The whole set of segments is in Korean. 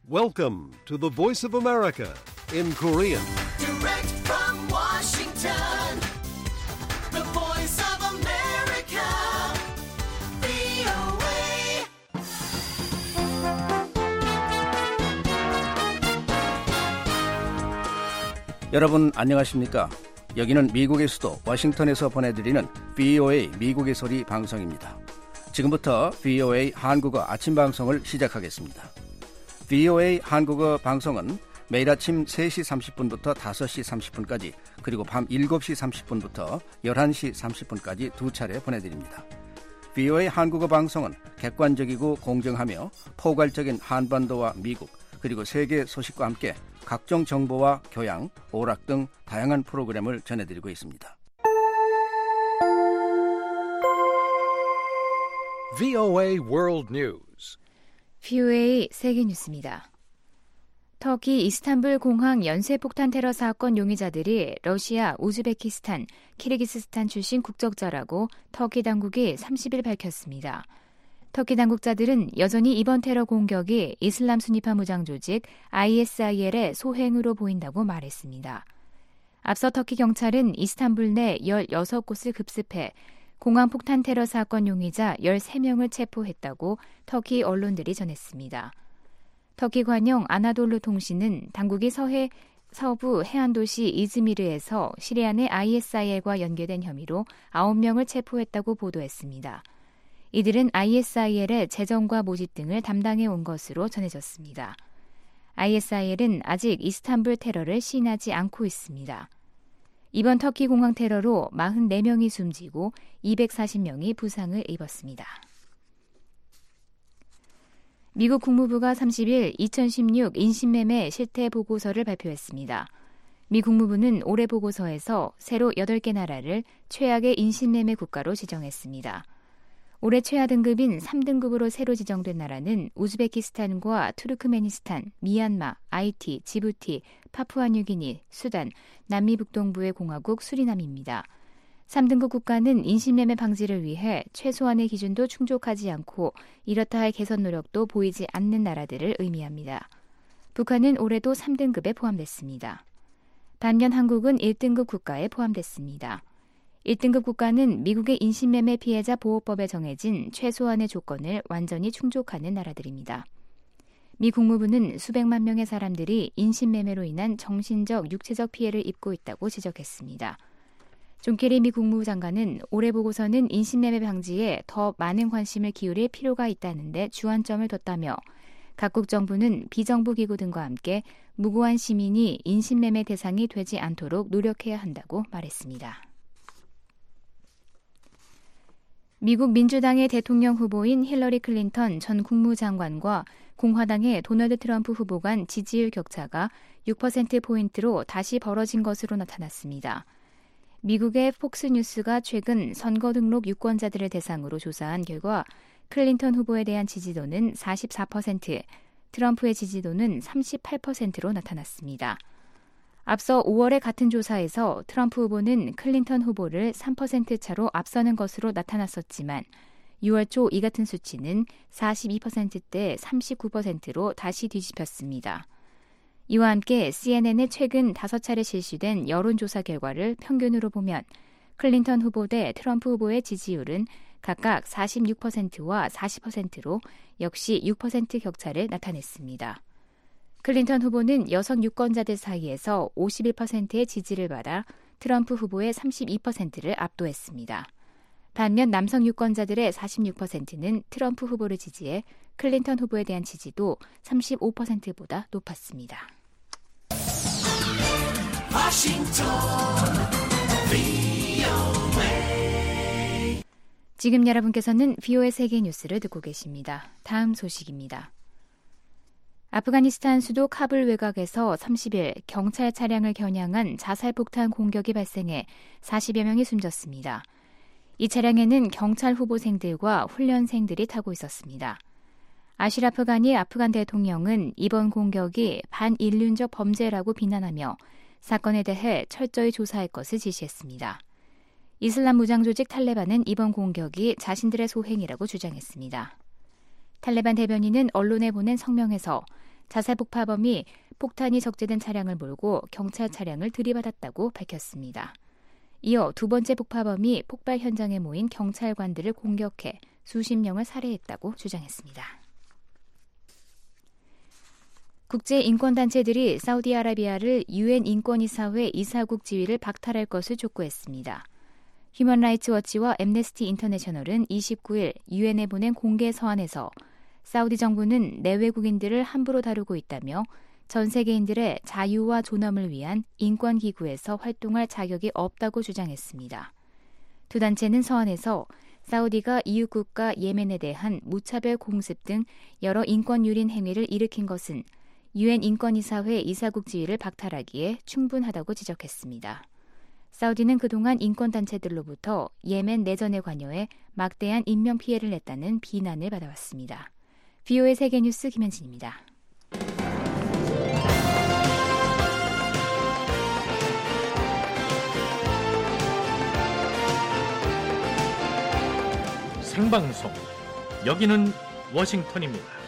Welcome to the Voice of America in Korean. Direct from Washington, the Voice of America, VOA. 여러분 안녕하십니까? 여기는 미국의 수도 워싱턴에서 보내드리는 VOA 미국의 소리 방송입니다. 지금부터 VOA 한국어 아침 방송을 시작하겠습니다. VOA 한국어 방송은 매일 아침 3시 30분부터 5시 30분까지 그리고 밤 7시 30분부터 11시 30분까지 두 차례 보내드립니다. VOA 한국어 방송은 객관적이고 공정하며 포괄적인 한반도와 미국 그리고 세계 소식과 함께 각종 정보와 교양, 오락 등 다양한 프로그램을 전해드리고 있습니다. VOA World News. VOA 세계 뉴스입니다. 터키 이스탄불 공항 연쇄폭탄 테러 사건 용의자들이 러시아, 우즈베키스탄, 키르기스스탄 출신 국적자라고 터키 당국이 30일 밝혔습니다. 터키 당국자들은 여전히 이번 테러 공격이 이슬람 순위파 무장 조직 ISIL의 소행으로 보인다고 말했습니다. 앞서 터키 경찰은 이스탄불 내 16곳을 급습해 공항 폭탄 테러 사건 용의자 13명을 체포했다고 터키 언론들이 전했습니다. 터키 관영 아나돌루 통신은 당국이 서부 해안도시 이즈미르에서 시리아 내 ISIL과 연계된 혐의로 9명을 체포했다고 보도했습니다. 이들은 ISIL의 재정과 모집 등을 담당해 온 것으로 전해졌습니다. ISIL은 아직 이스탄불 테러를 시인하지 않고 있습니다. 이번 터키 공항 테러로 44명이 숨지고 240명이 부상을 입었습니다. 미국 국무부가 30일 2016 인신매매 실태 보고서를 발표했습니다. 미 국무부는 올해 보고서에서 새로 8개 나라를 최악의 인신매매 국가로 지정했습니다. 올해 최하 등급인 3등급으로 새로 지정된 나라는 우즈베키스탄과 투르크메니스탄, 미얀마, 아이티, 지부티, 파푸아뉴기니, 수단, 남미북동부의 공화국 수리남입니다. 3등급 국가는 인신매매 방지를 위해 최소한의 기준도 충족하지 않고 이렇다 할 개선 노력도 보이지 않는 나라들을 의미합니다. 북한은 올해도 3등급에 포함됐습니다. 반면 한국은 1등급 국가에 포함됐습니다. 1등급 국가는 미국의 인신매매 피해자 보호법에 정해진 최소한의 조건을 완전히 충족하는 나라들입니다. 미 국무부는 수백만 명의 사람들이 인신매매로 인한 정신적, 육체적 피해를 입고 있다고 지적했습니다. 존 케리 미 국무부 장관은 올해 보고서는 인신매매 방지에 더 많은 관심을 기울일 필요가 있다는 데 주안점을 뒀다며 각국 정부는 비정부 기구 등과 함께 무고한 시민이 인신매매 대상이 되지 않도록 노력해야 한다고 말했습니다. 미국 민주당의 대통령 후보인 힐러리 클린턴 전 국무장관과 공화당의 도널드 트럼프 후보 간 지지율 격차가 6%포인트로 다시 벌어진 것으로 나타났습니다. 미국의 폭스뉴스가 최근 선거 등록 유권자들을 대상으로 조사한 결과 클린턴 후보에 대한 지지도는 44%, 트럼프의 지지도는 38%로 나타났습니다. 앞서 5월의 같은 조사에서 트럼프 후보는 클린턴 후보를 3% 차로 앞서는 것으로 나타났었지만 6월 초 이 같은 수치는 42%대 39%로 다시 뒤집혔습니다. 이와 함께 CNN의 최근 5차례 실시된 여론조사 결과를 평균으로 보면 클린턴 후보 대 트럼프 후보의 지지율은 각각 46%와 40%로 역시 6% 격차를 나타냈습니다. 클린턴 후보는 여성 유권자들 사이에서 51%의 지지를 받아 트럼프 후보의 32%를 압도했습니다. 반면 남성 유권자들의 46%는 트럼프 후보를 지지해 클린턴 후보에 대한 지지도 35%보다 높았습니다. 지금 여러분께서는 VOA 세계 뉴스를 듣고 계십니다. 다음 소식입니다. 아프가니스탄 수도 카불 외곽에서 30일 경찰 차량을 겨냥한 자살폭탄 공격이 발생해 40여 명이 숨졌습니다. 이 차량에는 경찰 후보생들과 훈련생들이 타고 있었습니다. 아시라프 가니 아프간 대통령은 이번 공격이 반인륜적 범죄라고 비난하며 사건에 대해 철저히 조사할 것을 지시했습니다. 이슬람 무장 조직 탈레반은 이번 공격이 자신들의 소행이라고 주장했습니다. 탈레반 대변인은 언론에 보낸 성명에서 자살폭파범이 폭탄이 적재된 차량을 몰고 경찰 차량을 들이받았다고 밝혔습니다. 이어 두 번째 폭파범이 폭발 현장에 모인 경찰관들을 공격해 수십 명을 살해했다고 주장했습니다. 국제인권단체들이 사우디아라비아를 유엔 인권이사회 이사국 지위를 박탈할 것을 촉구했습니다. 휴먼 라이츠 워치와 앰네스티 인터내셔널은 29일 유엔에 보낸 공개 서한에서 사우디 정부는 내외국인들을 함부로 다루고 있다며 전 세계인들의 자유와 존엄을 위한 인권기구에서 활동할 자격이 없다고 주장했습니다. 두 단체는 서한에서 사우디가 이웃국가 예멘에 대한 무차별 공습 등 여러 인권 유린 행위를 일으킨 것은 유엔 인권이사회 이사국 지위를 박탈하기에 충분하다고 지적했습니다. 사우디는 그동안 인권단체들로부터 예멘 내전에 관여해 막대한 인명피해를 냈다는 비난을 받아왔습니다. VOA 세계뉴스 김현진입니다. 생방송, 여기는 워싱턴입니다.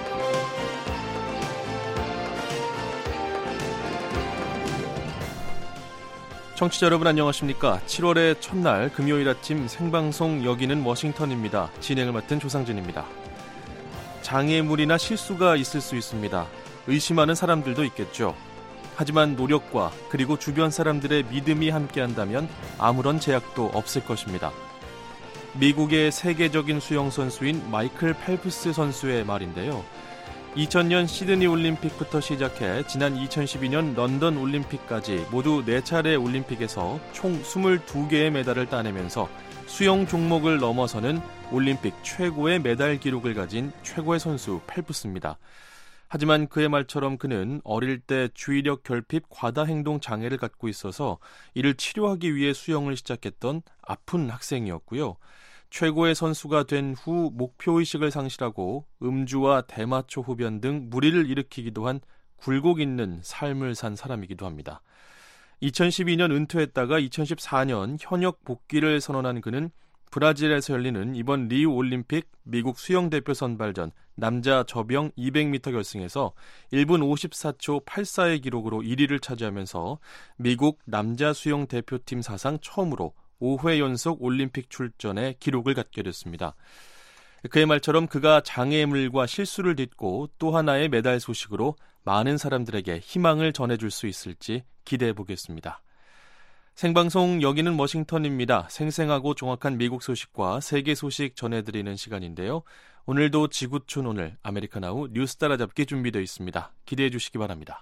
청취자 여러분 안녕하십니까? 7월의 첫날 금요일 아침 생방송 여기는 워싱턴입니다. 진행을 맡은 조상진입니다. 장애물이나 실수가 있을 수 있습니다. 의심하는 사람들도 있겠죠. 하지만 노력과 그리고 주변 사람들의 믿음이 함께한다면 아무런 제약도 없을 것입니다. 미국의 세계적인 수영 선수인 마이클 펠프스 선수의 말인데요. 2000년 시드니 올림픽부터 시작해 지난 2012년 런던 올림픽까지 모두 4차례 올림픽에서 총 22개의 메달을 따내면서 수영 종목을 넘어서는 올림픽 최고의 메달 기록을 가진 최고의 선수 펠프스입니다. 하지만 그의 말처럼 그는 어릴 때 주의력 결핍 과다 행동 장애를 갖고 있어서 이를 치료하기 위해 수영을 시작했던 아픈 학생이었고요. 최고의 선수가 된 후 목표의식을 상실하고 음주와 대마초 흡연 등 무리를 일으키기도 한 굴곡 있는 삶을 산 사람이기도 합니다. 2012년 은퇴했다가 2014년 현역 복귀를 선언한 그는 브라질에서 열리는 이번 리우 올림픽 미국 수영대표 선발전 남자 저병 200m 결승에서 1분 54초 84의 기록으로 1위를 차지하면서 미국 남자 수영 대표팀 사상 처음으로 5회 연속 올림픽 출전에 기록을 갖게 됐습니다. 그의 말처럼 그가 장애물과 실수를 딛고 또 하나의 메달 소식으로 많은 사람들에게 희망을 전해줄 수 있을지 기대해 보겠습니다. 생방송 여기는 워싱턴입니다. 생생하고 정확한 미국 소식과 세계 소식 전해드리는 시간인데요. 오늘도 지구촌 오늘 아메리카나우 뉴스 따라잡기 준비되어 있습니다. 기대해 주시기 바랍니다.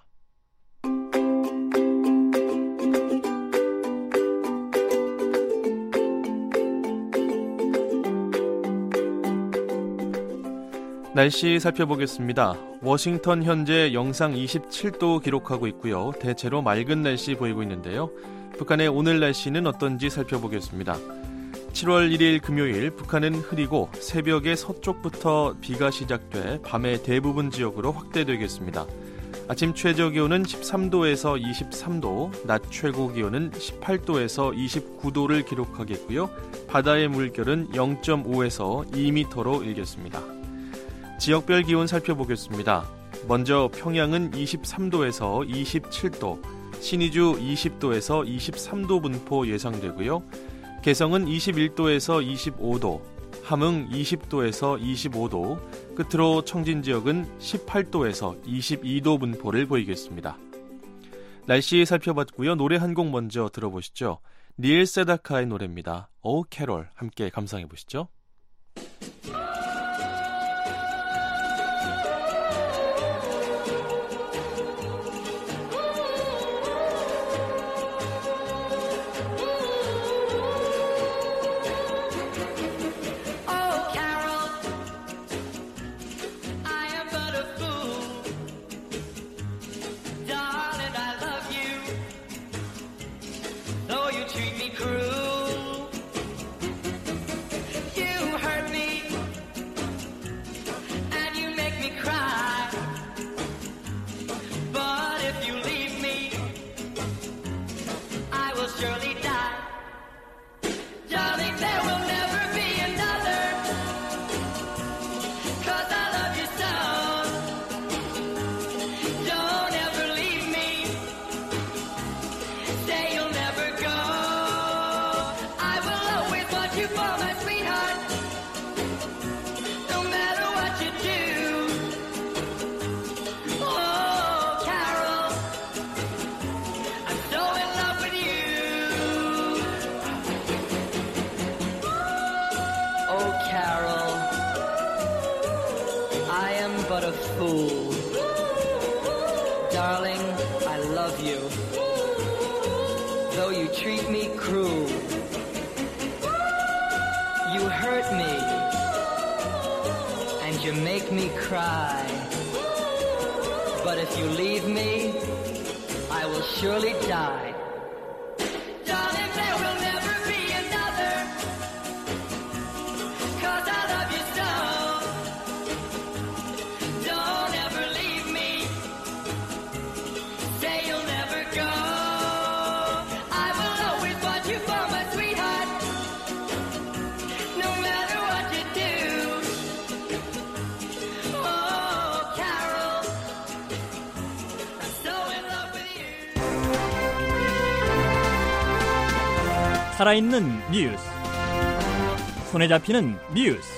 날씨 살펴보겠습니다. 워싱턴 현재 영상 27도 기록하고 있고요. 대체로 맑은 날씨 보이고 있는데요. 북한의 오늘 날씨는 어떤지 살펴보겠습니다. 7월 1일 금요일 북한은 흐리고 새벽에 서쪽부터 비가 시작돼 밤에 대부분 지역으로 확대되겠습니다. 아침 최저 기온은 13도에서 23도, 낮 최고 기온은 18도에서 29도를 기록하겠고요. 바다의 물결은 0.5에서 2m로 일겠습니다. 지역별 기온 살펴보겠습니다. 먼저 평양은 23도에서 27도, 신의주 20도에서 23도 분포 예상되고요. 개성은 21도에서 25도, 함흥 20도에서 25도, 끝으로 청진 지역은 18도에서 22도 분포를 보이겠습니다. 날씨 살펴봤고요. 노래 한 곡 먼저 들어보시죠. 닐 세다카의 노래입니다. 오 캐롤 함께 감상해보시죠. Treat me cruel. You hurt me. love you, though you treat me cruel. You hurt me, and you make me cry. But if you leave me, I will surely die. Darling, there will never be another, 'cause I love you so. Don't ever leave me, say you'll never go. I will always want you for my sweetheart, no matter what you do. Oh, Carol, I'm so in love with you. 살아있는 뉴스, 손에 잡히는 뉴스,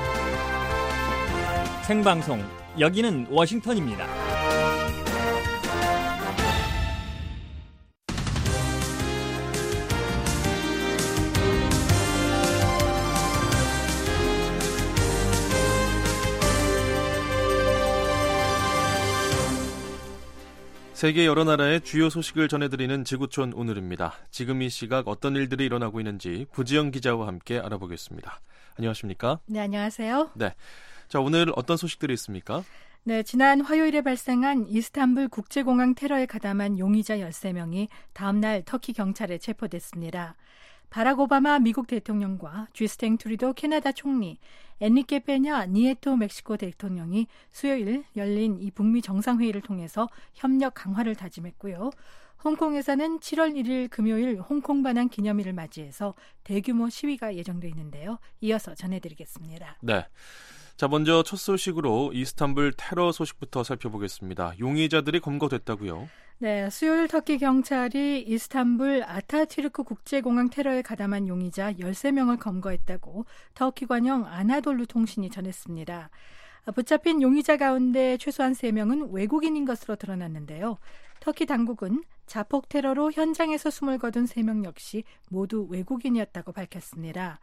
생방송, 여기는 워싱턴입니다. 세계 여러 나라의 주요 소식을 전해드리는 지구촌 오늘입니다. 지금 이 시각 어떤 일들이 일어나고 있는지 부지영 기자와 함께 알아보겠습니다. 안녕하십니까? 네, 안녕하세요. 네. 자, 오늘 어떤 소식들이 있습니까? 네, 지난 화요일에 발생한 이스탄불 국제공항 테러에 가담한 용의자 13명이 다음 날 터키 경찰에 체포됐습니다. 바락 오바마 미국 대통령과 주스탱 트루도 캐나다 총리, 엔리케 페냐 니에토 멕시코 대통령이 수요일 열린 이 북미 정상회의를 통해서 협력 강화를 다짐했고요. 홍콩에서는 7월 1일 금요일 홍콩 반환 기념일을 맞이해서 대규모 시위가 예정돼 있는데요. 이어서 전해드리겠습니다. 네. 자, 먼저 첫 소식으로 이스탄불 테러 소식부터 살펴보겠습니다. 용의자들이 검거됐다고요? 네, 수요일 터키 경찰이 이스탄불 아타튀르크 국제공항 테러에 가담한 용의자 13명을 검거했다고 터키 관영 아나돌루 통신이 전했습니다. 붙잡힌 용의자 가운데 최소한 3명은 외국인인 것으로 드러났는데요. 터키 당국은 자폭 테러로 현장에서 숨을 거둔 3명 역시 모두 외국인이었다고 밝혔습니다.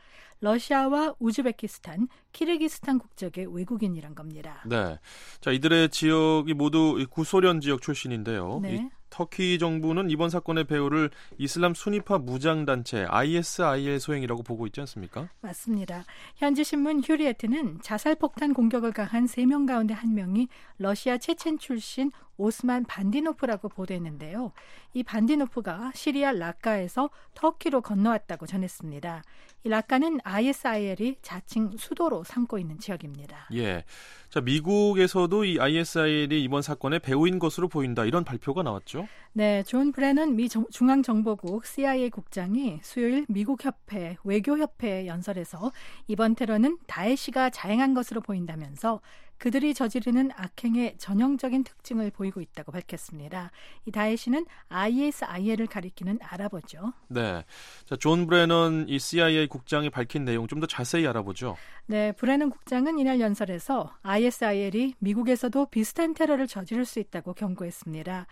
러시아와 우즈베키스탄, 키르기스탄 국적의 외국인이란 겁니다. 네. 자, 이들의 지역이 모두 구소련 지역 출신인데요. 네. 이 터키 정부는 이번 사건의 배후를 이슬람 순위파 무장단체 ISIL 소행이라고 보고 있지 않습니까? 맞습니다. 현지 신문 휴리에트는 자살폭탄 공격을 가한 3명 가운데 1명이 러시아 체첸 출신 오스만 반디노프라고 보도했는데요. 이 반디노프가 시리아 라카에서 터키로 건너왔다고 전했습니다. 이 라카는 ISIL이 자칭 수도로 삼고 있는 지역입니다. 예. 자, 미국에서도 이 ISIL이 이번 사건의 배후인 것으로 보인다, 이런 발표가 나왔죠? 네, 존 브래넌 미 중앙정보국 CIA 국장이 수요일 미국 협회, 외교협회에 연설에서 이번 테러는 다에시가 자행한 것으로 보인다면서 그들이 저지르는 악행의 전형적인 특징을 보이고 있다고 밝혔습니다. 이 다에시는 ISIL을 가리키는 아랍어죠. 네. 자, 존 브래넌 이 CIA 국장이 밝힌 내용 좀 더 자세히 알아보죠. 네, 브래넌 국장은 이날 연설에서 ISIL이 미국에서도 비슷한 테러를 저지를 수 있다고 경고했습니다.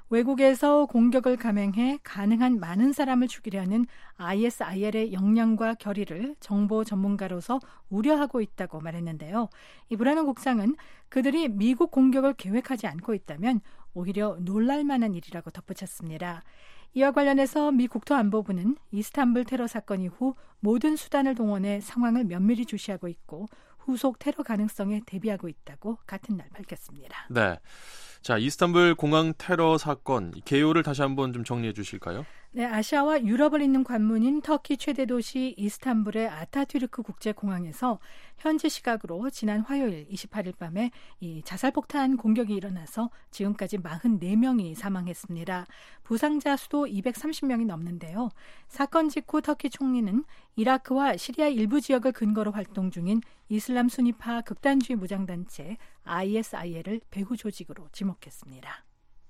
외국에서 공격을 감행해 가능한 많은 사람을 죽이려는 ISIL의 역량과 결의를 정보 전문가로서 우려하고 있다고 말했는데요. 이 브래넌 국장은 그들이 미국 공격을 계획하지 않고 있다면 오히려 놀랄 만한 일이라고 덧붙였습니다. 이와 관련해서 미 국토안보부는 이스탄불 테러 사건 이후 모든 수단을 동원해 상황을 면밀히 주시하고 있고 후속 테러 가능성에 대비하고 있다고 같은 날 밝혔습니다. 네. 자, 이스탄불 공항 테러 사건 개요를 다시 한번 좀 정리해 주실까요? 네, 아시아와 유럽을 잇는 관문인 터키 최대 도시 이스탄불의 아타튀르크 국제공항에서 현지 시각으로 지난 화요일 28일 밤에 이 자살폭탄 공격이 일어나서 지금까지 44명이 사망했습니다. 부상자 수도 230명이 넘는데요. 사건 직후 터키 총리는 이라크와 시리아 일부 지역을 근거로 활동 중인 이슬람 순위파 극단주의 무장단체 ISIL을 배후 조직으로 지목했습니다.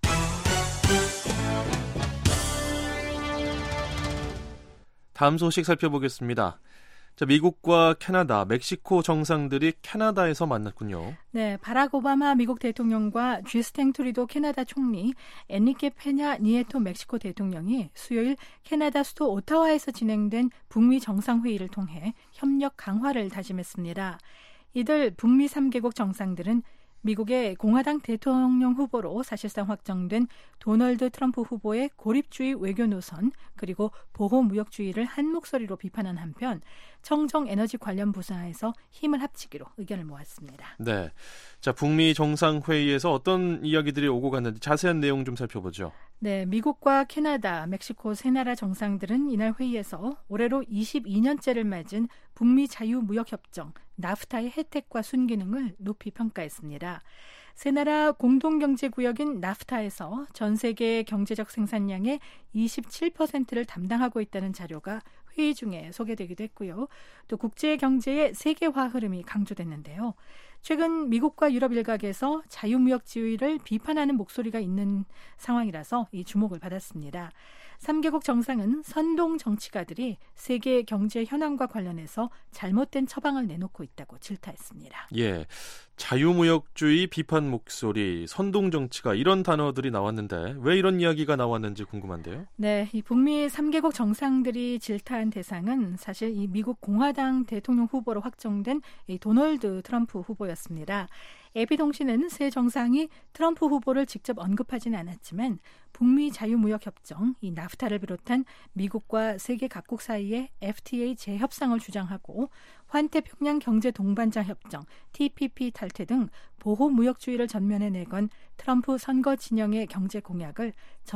다음 소식 살펴보겠습니다. 자, 미국과 캐나다, 멕시코 정상들이 캐나다에서 만났군요. 네, 바락 오바마 미국 대통령과 주스탱 트루도 캐나다 총리, 엔리케 페냐 니에토 멕시코 대통령이 수요일 캐나다 수도 오타와에서 진행된 북미 정상회의를 통해 협력 강화를 다짐했습니다. 이들 북미 3개국 정상들은 미국의 공화당 대통령 후보로 사실상 확정된 도널드 트럼프 후보의 고립주의 외교 노선 그리고 보호무역주의를 한 목소리로 비판한 한편 청정에너지 관련 부서에서 힘을 합치기로 의견을 모았습니다. 네, 자 북미 정상회의에서 어떤 이야기들이 오고 갔는지 자세한 내용 좀 살펴보죠. 네, 미국과 캐나다, 멕시코 세 나라 정상들은 이날 회의에서 올해로 22년째를 맞은 북미 자유무역협정 나프타의 혜택과 순기능을 높이 평가했습니다. 세 나라 공동경제구역인 나프타에서 전 세계 경제적 생산량의 27%를 담당하고 있다는 자료가 회의 중에 소개되기도 했고요. 또 국제경제의 세계화 흐름이 강조됐는데요. 최근 미국과 유럽 일각에서 자유무역주의를 비판하는 목소리가 있는 상황이라서 이 주목을 받았습니다. 3개국 정상은 선동 정치가들이 세계 경제 현황과 관련해서 잘못된 처방을 내놓고 있다고 질타했습니다. 예, 자유무역주의 비판 목소리, 선동 정치가 이런 단어들이 나왔는데 왜 이런 이야기가 나왔는지 궁금한데요. 네, 이 북미 3개국 정상들이 질타한 대상은 사실 이 미국 공화당 대통령 후보로 확정된 이 도널드 트럼프 후보였습니다. AP통신은 세 정상이 트럼프 후보를 직접 언급하지는 않았지만 북미 자유무역협정, 이 나프타를 비롯한 미국과 세계 각국 사이의 FTA 재협상을 주장하고 환태평양 경제동반자 협정, TPP 탈퇴 등 보호무역주의를 전면에 내건 트럼프 선거 진영의 경제 공약을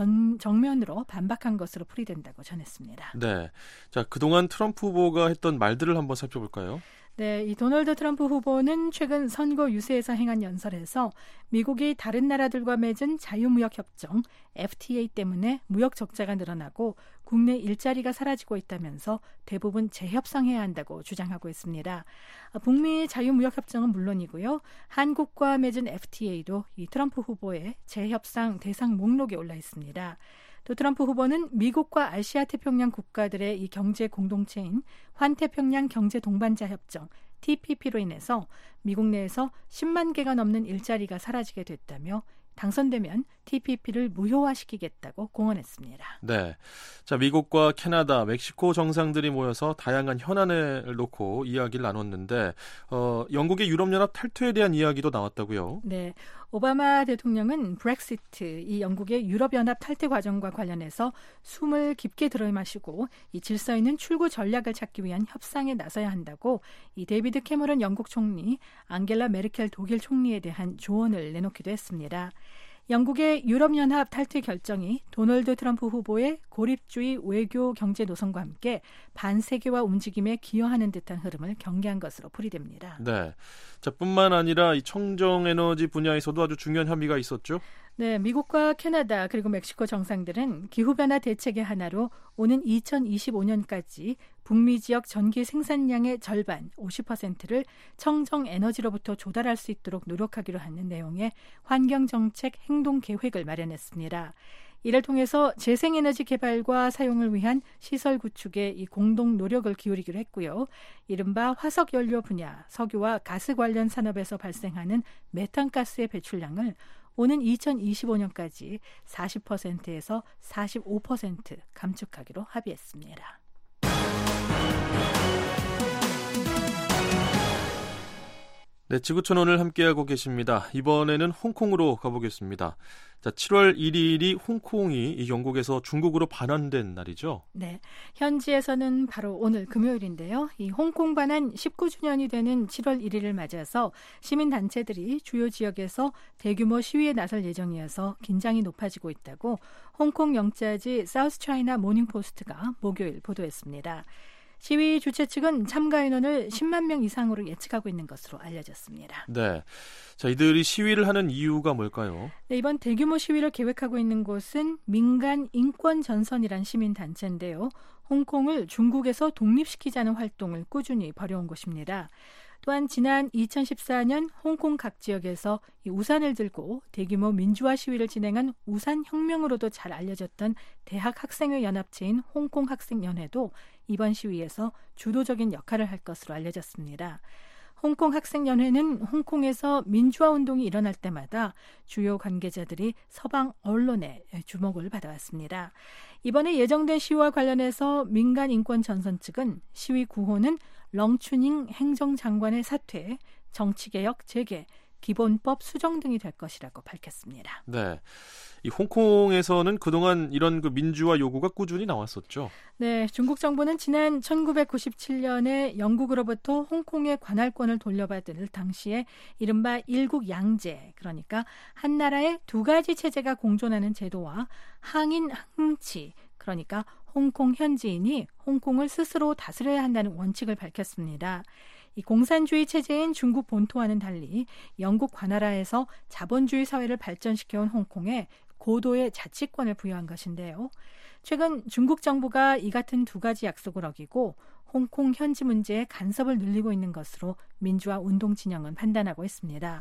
정면으로 반박한 것으로 풀이된다고 전했습니다. 네, 자 그동안 트럼프 후보가 했던 말들을 한번 살펴볼까요? 네, 이 도널드 트럼프 후보는 최근 선거 유세에서 행한 연설에서 미국이 다른 나라들과 맺은 자유무역협정 FTA 때문에 무역 적자가 늘어나고 국내 일자리가 사라지고 있다면서 대부분 재협상해야 한다고 주장하고 있습니다. 북미 자유무역협정은 물론이고요. 한국과 맺은 FTA도 이 트럼프 후보의 재협상 대상 목록에 올라 있습니다. 또 트럼프 후보는 미국과 아시아 태평양 국가들의 이 경제 공동체인 환태평양 경제 동반자 협정 TPP로 인해서 미국 내에서 10만 개가 넘는 일자리가 사라지게 됐다며 당선되면 TPP를 무효화시키겠다고 공언했습니다. 네, 자 미국과 캐나다, 멕시코 정상들이 모여서 다양한 현안을 놓고 이야기를 나눴는데 영국의 유럽연합 탈퇴에 대한 이야기도 나왔다고요? 네, 오바마 대통령은 브렉시트, 이 영국의 유럽연합 탈퇴 과정과 관련해서 숨을 깊게 들이마시고 이 질서 있는 출구 전략을 찾기 위한 협상에 나서야 한다고 이 데이비드 캐머런 영국 총리, 앙겔라 메르켈 독일 총리에 대한 조언을 내놓기도 했습니다. 영국의 유럽연합 탈퇴 결정이 도널드 트럼프 후보의 고립주의 외교 경제 노선과 함께 반세계화 움직임에 기여하는 듯한 흐름을 경계한 것으로 풀이됩니다. 네, 자 뿐만 아니라 이 청정에너지 분야에서도 아주 중요한 협의가 있었죠? 네, 미국과 캐나다 그리고 멕시코 정상들은 기후변화 대책의 하나로 오는 2025년까지 북미 지역 전기 생산량의 절반 50%를 청정에너지로부터 조달할 수 있도록 노력하기로 하는 내용의 환경정책 행동계획을 마련했습니다. 이를 통해서 재생에너지 개발과 사용을 위한 시설 구축에 이 공동 노력을 기울이기로 했고요. 이른바 화석연료 분야, 석유와 가스 관련 산업에서 발생하는 메탄가스의 배출량을 오는 2025년까지 40%에서 45% 감축하기로 합의했습니다. 네, 지구촌 오늘 함께하고 계십니다. 이번에는 홍콩으로 가보겠습니다. 자, 7월 1일이 홍콩이 이 영국에서 중국으로 반환된 날이죠? 네, 현지에서는 바로 오늘 금요일인데요. 이 홍콩 반환 19주년이 되는 7월 1일을 맞아서 시민단체들이 주요 지역에서 대규모 시위에 나설 예정이어서 긴장이 높아지고 있다고 홍콩 영자지 사우스차이나 모닝포스트가 목요일 보도했습니다. 시위 주최 측은 참가 인원을 10만 명 이상으로 예측하고 있는 것으로 알려졌습니다. 네, 자 이들이 시위를 하는 이유가 뭘까요? 네, 이번 대규모 시위를 계획하고 있는 곳은 민간 인권 전선이란 시민단체인데요. 홍콩을 중국에서 독립시키자는 활동을 꾸준히 벌여온 곳입니다. 또한 지난 2014년 홍콩 각 지역에서 이 우산을 들고 대규모 민주화 시위를 진행한 우산혁명으로도 잘 알려졌던 대학학생회 연합체인 홍콩학생연회도 이번 시위에서 주도적인 역할을 할 것으로 알려졌습니다. 홍콩학생연회는 홍콩에서 민주화 운동이 일어날 때마다 주요 관계자들이 서방 언론의 주목을 받아왔습니다. 이번에 예정된 시위와 관련해서 민간인권전선 측은 시위 구호는 렁추닝 행정장관의 사퇴, 정치개혁 재개, 기본법 수정 등이 될 것이라고 밝혔습니다. 네. 이 홍콩에서는 그동안 이런 그 민주화 요구가 꾸준히 나왔었죠. 네, 중국 정부는 지난 1997년에 영국으로부터 홍콩의 관할권을 돌려받을 당시에 이른바 일국양제, 그러니까 한 나라의 두 가지 체제가 공존하는 제도와 항인 항치, 그러니까 홍콩 현지인이 홍콩을 스스로 다스려야 한다는 원칙을 밝혔습니다. 이 공산주의 체제인 중국 본토와는 달리 영국 관할하에서 자본주의 사회를 발전시켜온 홍콩에 고도의 자치권을 부여한 것인데요. 최근 중국 정부가 이 같은 두 가지 약속을 어기고 홍콩 현지 문제에 간섭을 늘리고 있는 것으로 민주화 운동 진영은 판단하고 있습니다.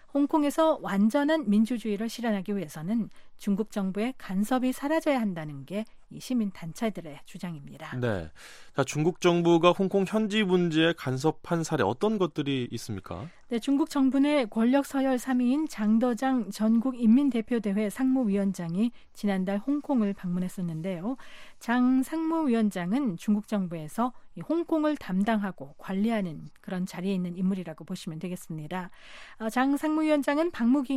홍콩에서 완전한 민주주의를 실현하기 위해서는 중국 정부의 간섭이 사라져야 한다는 게 이 시민 단체들의 주장입니다. 네, 자, 중국 정부가 홍콩 현지 문제에 간섭한 사례 어떤 것들이 있습니까? 네, 중국 정부 내 권력 서열 3위인 장더장 전국인민대표대회 상무위원장이 지난달 홍콩을 방문했었는데요. 장 상무위원장은 중국 정부에서 이 홍콩을 담당하고 관리하는 그런 자리에 있는 인물이라고 보시면 되겠습니다. 장 상무위원장은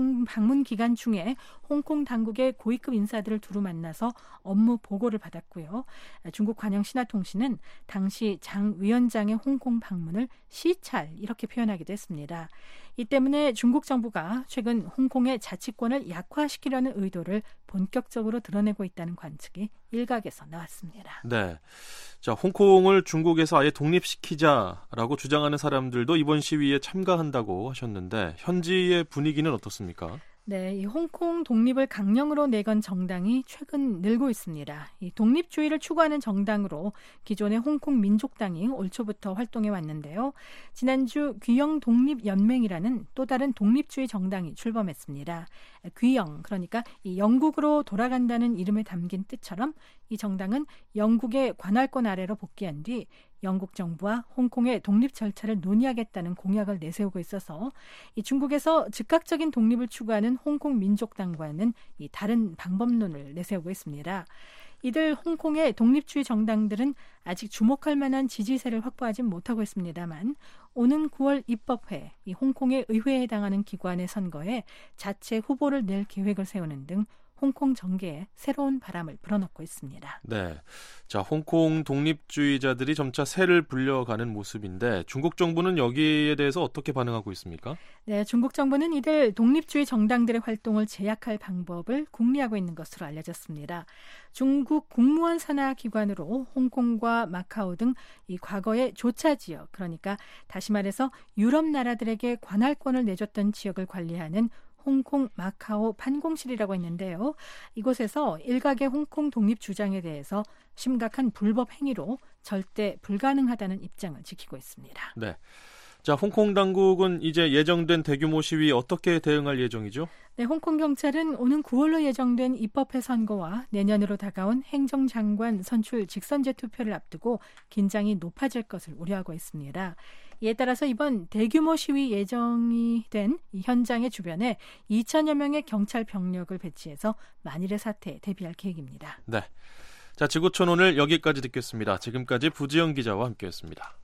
방문 기간 중에 홍콩 당국의 고위급 인사들을 두루 만나서 업무 보고를 받았고요. 중국 관영신화통신은 당시 장 위원장의 홍콩 방문을 시찰 이렇게 표현하기도 했습니다. 이 때문에 중국 정부가 최근 홍콩의 자치권을 약화시키려는 의도를 본격적으로 드러내고 있다는 관측이 일각에서 나왔습니다. 네, 자, 홍콩을 중국에서 아예 독립시키자라고 주장하는 사람들도 이번 시위에 참가한다고 하셨는데 현지의 분위기는 어떻습니까? 네, 이 홍콩 독립을 강령으로 내건 정당이 최근 늘고 있습니다. 이 독립주의를 추구하는 정당으로 기존의 홍콩 민족당이 올 초부터 활동해 왔는데요. 지난주 귀영 독립연맹이라는 또 다른 독립주의 정당이 출범했습니다. 귀영, 그러니까 이 영국으로 돌아간다는 이름에 담긴 뜻처럼 이 정당은 영국의 관할권 아래로 복귀한 뒤 영국 정부와 홍콩의 독립 절차를 논의하겠다는 공약을 내세우고 있어서 이 중국에서 즉각적인 독립을 추구하는 홍콩 민족당과는 이 다른 방법론을 내세우고 있습니다. 이들 홍콩의 독립주의 정당들은 아직 주목할 만한 지지세를 확보하지 못하고 있습니다만 오는 9월 입법회, 이 홍콩의 의회에 해당하는 기관의 선거에 자체 후보를 낼 계획을 세우는 등 홍콩 정계에 새로운 바람을 불어넣고 있습니다. 네, 자, 홍콩 독립주의자들이 점차 세를 불려가는 모습인데 중국 정부는 여기에 대해서 어떻게 반응하고 있습니까? 네, 중국 정부는 이들 독립주의 정당들의 활동을 제약할 방법을 궁리하고 있는 것으로 알려졌습니다. 중국 국무원 산하 기관으로 홍콩과 마카오 등 이 과거의 조차 지역, 그러니까 다시 말해서 유럽 나라들에게 관할권을 내줬던 지역을 관리하는 홍콩 마카오 판공실이라고 있는데요. 이곳에서 일각의 홍콩 독립 주장에 대해서 심각한 불법 행위로 절대 불가능하다는 입장을 지키고 있습니다. 네. 자, 홍콩 당국은 이제 예정된 대규모 시위 어떻게 대응할 예정이죠? 네, 홍콩 경찰은 오는 9월로 예정된 입법회 선거와 내년으로 다가온 행정장관 선출 직선제 투표를 앞두고 긴장이 높아질 것을 우려하고 있습니다. 이에 따라서 이번 대규모 시위 예정이 된 이 현장의 주변에 2천여 명의 경찰 병력을 배치해서 만일의 사태에 대비할 계획입니다. 네, 자, 지구촌 오늘 여기까지 듣겠습니다. 지금까지 부지영 기자와 함께했습니다.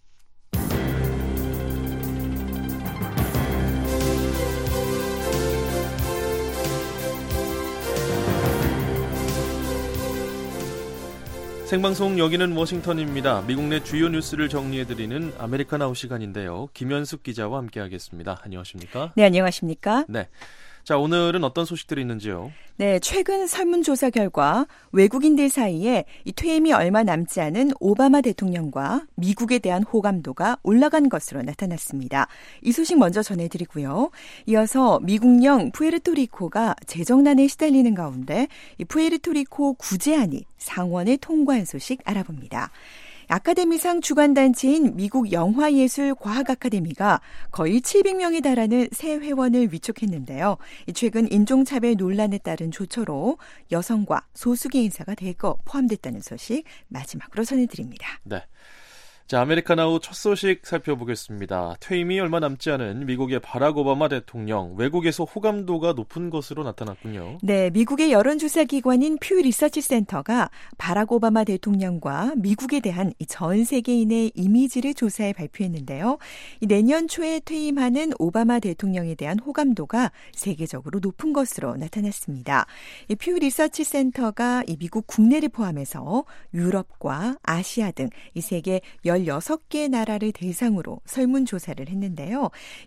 생방송 여기는 워싱턴입니다. 미국 내 주요 뉴스를 정리해드리는 아메리칸 아웃 시간인데요. 김현숙 기자와 함께하겠습니다. 안녕하십니까? 네, 안녕하십니까? 네. 자, 오늘은 어떤 소식들이 있는지요? 네, 최근 설문조사 결과 외국인들 사이에 이 퇴임이 얼마 남지 않은 오바마 대통령과 미국에 대한 호감도가 올라간 것으로 나타났습니다. 이 소식 먼저 전해드리고요. 이어서 미국령 푸에르토리코가 재정난에 시달리는 가운데 이 푸에르토리코 구제안이 상원을 통과한 소식 알아봅니다. 아카데미상 주관단체인 미국 영화예술과학아카데미가 거의 700명에 달하는 새 회원을 위촉했는데요. 최근 인종차별 논란에 따른 조처로 여성과 소수계 인사가 대거 포함됐다는 소식 마지막으로 전해드립니다. 네. 자, 아메리카나우 첫 소식 살펴보겠습니다. 퇴임이 얼마 남지 않은 미국의 바락 오바마 대통령, 외국에서 호감도가 높은 것으로 나타났군요. 네, 미국의 여론조사기관인 퓨 리서치 센터가 바락 오바마 대통령과 미국에 대한 전 세계인의 이미지를 조사해 발표했는데요. 내년 초에 퇴임하는 오바마 대통령에 대한 호감도가 세계적으로 높은 것으로 나타났습니다. 퓨 리서치 센터가 미국 국내를 포함해서 유럽과 아시아 등 이 세계 16개 나라를 대상으로 설문조사를 했는데요.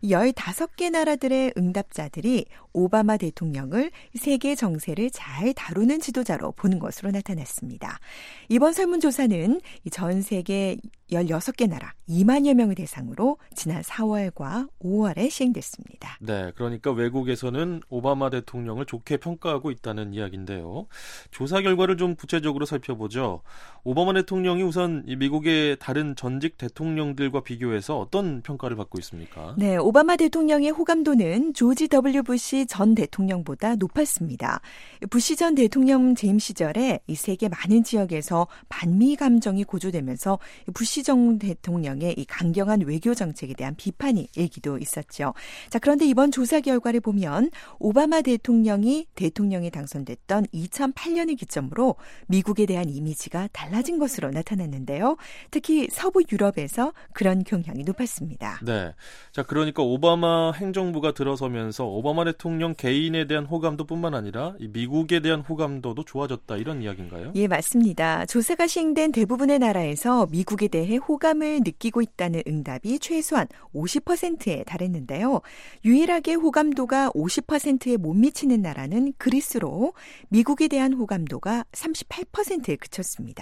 15개 나라들의 응답자들이 오바마 대통령을 세계 정세를 잘 다루는 지도자로 보는 것으로 나타났습니다. 이번 설문조사는 전 세계 16개 나라 2만여 명을 대상으로 지난 4월과 5월에 시행됐습니다. 네, 그러니까 외국에서는 오바마 대통령을 좋게 평가하고 있다는 이야기인데요. 조사 결과를 좀 구체적으로 살펴보죠. 오바마 대통령이 우선 이 미국의 다른 전직 대통령들과 비교해서 어떤 평가를 받고 있습니까? 네, 오바마 대통령의 호감도는 조지 W. 부시 전 대통령보다 높았습니다. 부시 전 대통령 재임 시절에 이 세계 많은 지역에서 반미 감정이 고조되면서 부시 전 대통령의 이 강경한 외교 정책에 대한 비판이 일기도 있었죠. 자, 그런데 이번 조사 결과를 보면 오바마 대통령이 대통령에 당선됐던 2008년을 기점으로 미국에 대한 이미지가 달라진 것으로 나타났는데요. 특히 서부 유럽에서 그런 경향이 높았습니다. 네. 자, 그러니까 오바마 행정부가 들어서면서 오바마 대통령 개인에 대한 호감도뿐만 아니라 이 미국에 대한 호감도도 좋아졌다, 이런 이야기인가요? 예, 맞습니다. 조사가 시행된 대부분의 나라에서 미국에 대해 호감을 느끼고 있다는 응답이 최소한 50%에 달했는데요. 유일하게 호감도가 50%에 못 미치는 나라는 그리스로 미국에 대한 호감도가 38%에 그쳤습니다.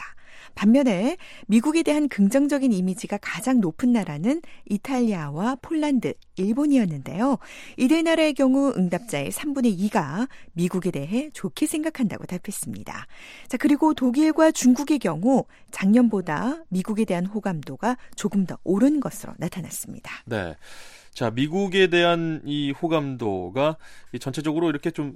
반면에 미국에 대한 긍정적인 이미지가 가장 높은 나라는 이탈리아와 폴란드, 일본이었는데요. 이들 나라의 경우 응답자의 3분의 2가 미국에 대해 좋게 생각한다고 답했습니다. 자, 그리고 독일과 중국의 경우 작년보다 미국에 대한 호감도가 조금 더 오른 것으로 나타났습니다. 네. 자, 미국에 대한 이 호감도가 전체적으로 이렇게 좀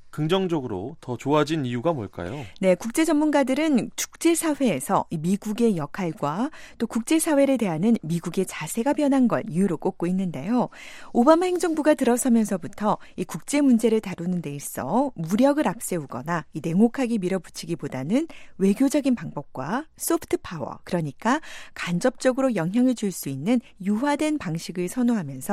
긍정적으로 더 좋아진 이유가 뭘까요? 네, 국제 전문가들은 국제사회에서 미국의 역할과 또 국제사회를 대하는 미국의 자세가 변한 걸 이유로 꼽고 있는데요. 오바마 행정부가 들어서면서부터 이 국제 문제를 다루는 데 있어 무력을 앞세우거나 이 냉혹하게 밀어붙이기보다는 외교적인 방법과 소프트 파워, 그러니까 간접적으로 영향을 줄 수 있는 유화된 방식을 선호하면서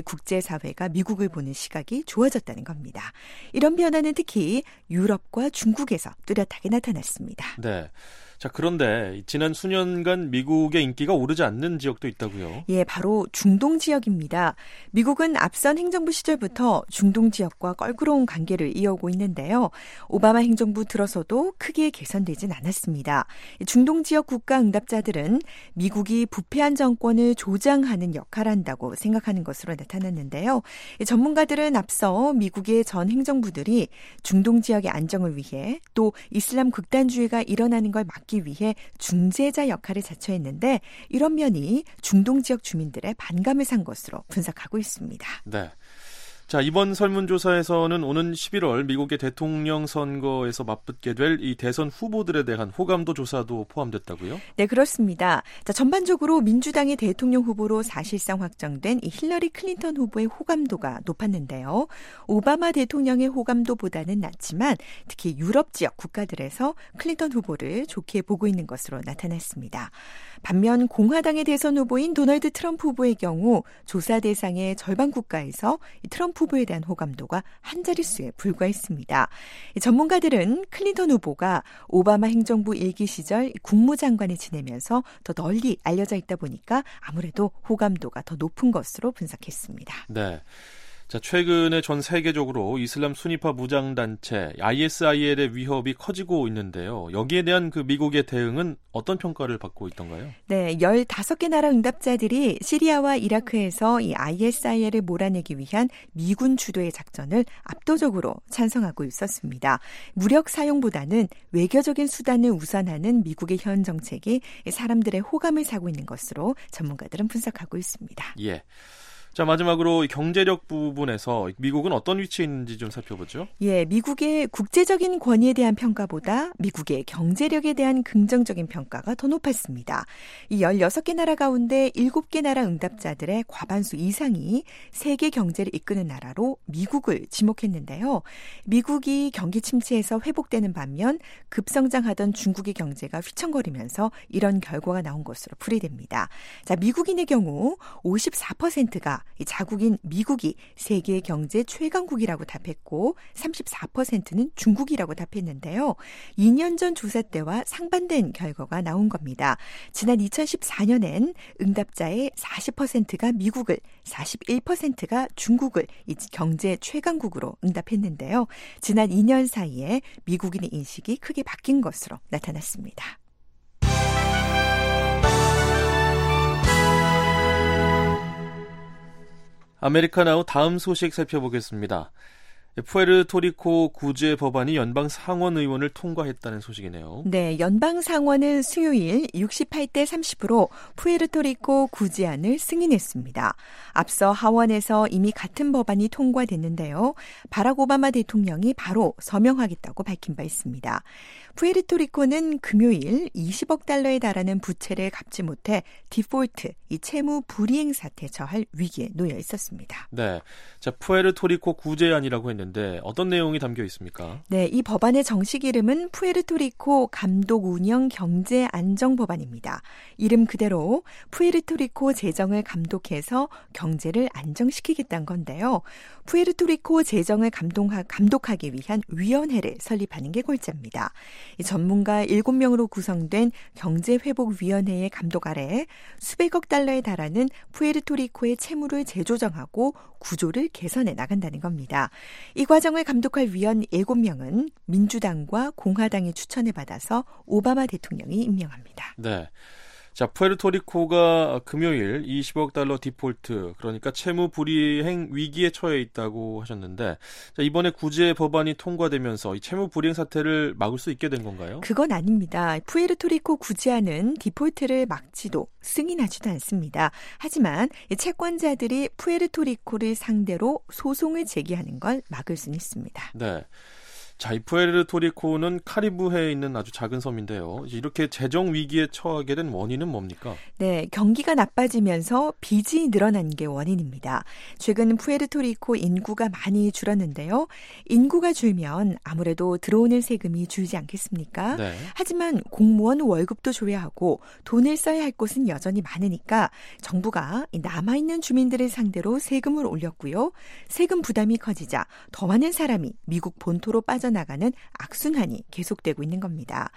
국제사회가 미국을 보는 시각이 좋아졌다는 겁니다. 이런 변화는 특히 유럽과 중국에서 뚜렷하게 나타났습니다. 네. 자, 그런데 지난 수년간 미국의 인기가 오르지 않는 지역도 있다고요? 예, 바로 중동 지역입니다. 미국은 앞선 행정부 시절부터 중동 지역과 껄끄러운 관계를 이어오고 있는데요. 오바마 행정부 들어서도 크게 개선되진 않았습니다. 중동 지역 국가 응답자들은 미국이 부패한 정권을 조장하는 역할을 한다고 생각하는 것으로 나타났는데요. 전문가들은 앞서 미국의 전 행정부들이 중동 지역의 안정을 위해 또 이슬람 극단주의가 일어나는 걸 막기 위해 중재자 역할을 자처했는데 이런 면이 중동 지역 주민들의 반감을 산 것으로 분석하고 있습니다. 네. 자, 이번 설문조사에서는 오는 11월 미국의 대통령 선거에서 맞붙게 될 이 대선 후보들에 대한 호감도 조사도 포함됐다고요? 네, 그렇습니다. 자, 전반적으로 민주당의 대통령 후보로 사실상 확정된 이 힐러리 클린턴 후보의 호감도가 높았는데요. 오바마 대통령의 호감도보다는 낮지만 특히 유럽 지역 국가들에서 클린턴 후보를 좋게 보고 있는 것으로 나타났습니다. 반면 공화당의 대선 후보인 도널드 트럼프 후보의 경우 조사 대상의 절반 국가에서 이 트럼프 후보에 대한 호감도가 한 자릿수에 불과했습니다. 전문가들은 클린턴 후보가 오바마 행정부 일기 시절 국무장관을 지내면서 더 널리 알려져 있다 보니까 아무래도 호감도가 더 높은 것으로 분석했습니다. 네. 자, 최근에 전 세계적으로 이슬람 순위파 무장단체 ISIL의 위협이 커지고 있는데요. 여기에 대한 그 미국의 대응은 어떤 평가를 받고 있던가요? 네, 15개 나라 응답자들이 시리아와 이라크에서 이 ISIL을 몰아내기 위한 미군 주도의 작전을 압도적으로 찬성하고 있었습니다. 무력 사용보다는 외교적인 수단을 우선하는 미국의 현 정책이 사람들의 호감을 사고 있는 것으로 전문가들은 분석하고 있습니다. 예. 자, 마지막으로 경제력 부분에서 미국은 어떤 위치에 있는지 좀 살펴보죠. 예, 미국의 국제적인 권위에 대한 평가보다 미국의 경제력에 대한 긍정적인 평가가 더 높았습니다. 이 16개 나라 가운데 7개 나라 응답자들의 과반수 이상이 세계 경제를 이끄는 나라로 미국을 지목했는데요. 미국이 경기 침체에서 회복되는 반면 급성장하던 중국의 경제가 휘청거리면서 이런 결과가 나온 것으로 풀이됩니다. 자, 미국인의 경우 54%가 이 자국인 미국이 세계 경제 최강국이라고 답했고 34%는 중국이라고 답했는데요. 2년 전 조사 때와 상반된 결과가 나온 겁니다. 지난 2014년엔 응답자의 40%가 미국을, 41%가 중국을 이 경제 최강국으로 응답했는데요. 지난 2년 사이에 미국인의 인식이 크게 바뀐 것으로 나타났습니다. 아메리카나우 다음 소식 살펴보겠습니다. 푸에르토리코 구제 법안이 연방 상원 의원을 통과했다는 소식이네요. 네, 연방 상원은 수요일 68대 30으로 푸에르토리코 구제안을 승인했습니다. 앞서 하원에서 이미 같은 법안이 통과됐는데요. 바락 오바마 대통령이 바로 서명하겠다고 밝힌 바 있습니다. 푸에르토리코는 금요일 20억 달러에 달하는 부채를 갚지 못해 디폴트, 이 채무 불이행 사태에 처할 위기에 놓여 있었습니다. 네, 자, 푸에르토리코 구제안이라고 했는데 어떤 내용이 담겨 있습니까? 네, 이 법안의 정식 이름은 푸에르토리코 감독 운영 경제 안정 법안입니다. 이름 그대로 푸에르토리코 재정을 감독해서 경제를 안정시키겠다는 건데요. 푸에르토리코 재정을 감독하기 위한 위원회를 설립하는 게 골자입니다. 이 전문가 7명으로 구성된 경제회복위원회의 감독 아래 수백억 달러에 달하는 푸에르토리코의 채무를 재조정하고 구조를 개선해 나간다는 겁니다. 이 과정을 감독할 위원 7명은 민주당과 공화당의 추천을 받아서 오바마 대통령이 임명합니다. 네. 자, 푸에르토리코가 금요일 20억 달러 디폴트, 그러니까 채무 불이행 위기에 처해 있다고 하셨는데, 자, 이번에 구제 법안이 통과되면서 이 채무 불이행 사태를 막을 수 있게 된 건가요? 그건 아닙니다. 푸에르토리코 구제안은 디폴트를 막지도 승인하지도 않습니다. 하지만 채권자들이 푸에르토리코를 상대로 소송을 제기하는 걸 막을 수는 있습니다. 네. 자, 이 푸에르토리코는 카리브해에 있는 아주 작은 섬인데요. 이렇게 재정 위기에 처하게 된 원인은 뭡니까? 네, 경기가 나빠지면서 빚이 늘어난 게 원인입니다. 최근 푸에르토리코 인구가 많이 줄었는데요. 인구가 줄면 아무래도 들어오는 세금이 줄지 않겠습니까? 네. 하지만 공무원 월급도 줘야 하고 돈을 써야 할 곳은 여전히 많으니까 정부가 남아있는 주민들을 상대로 세금을 올렸고요. 세금 부담이 커지자 더 많은 사람이 미국 본토로 빠져나가는 악순환이 계속되고 있는 겁니다.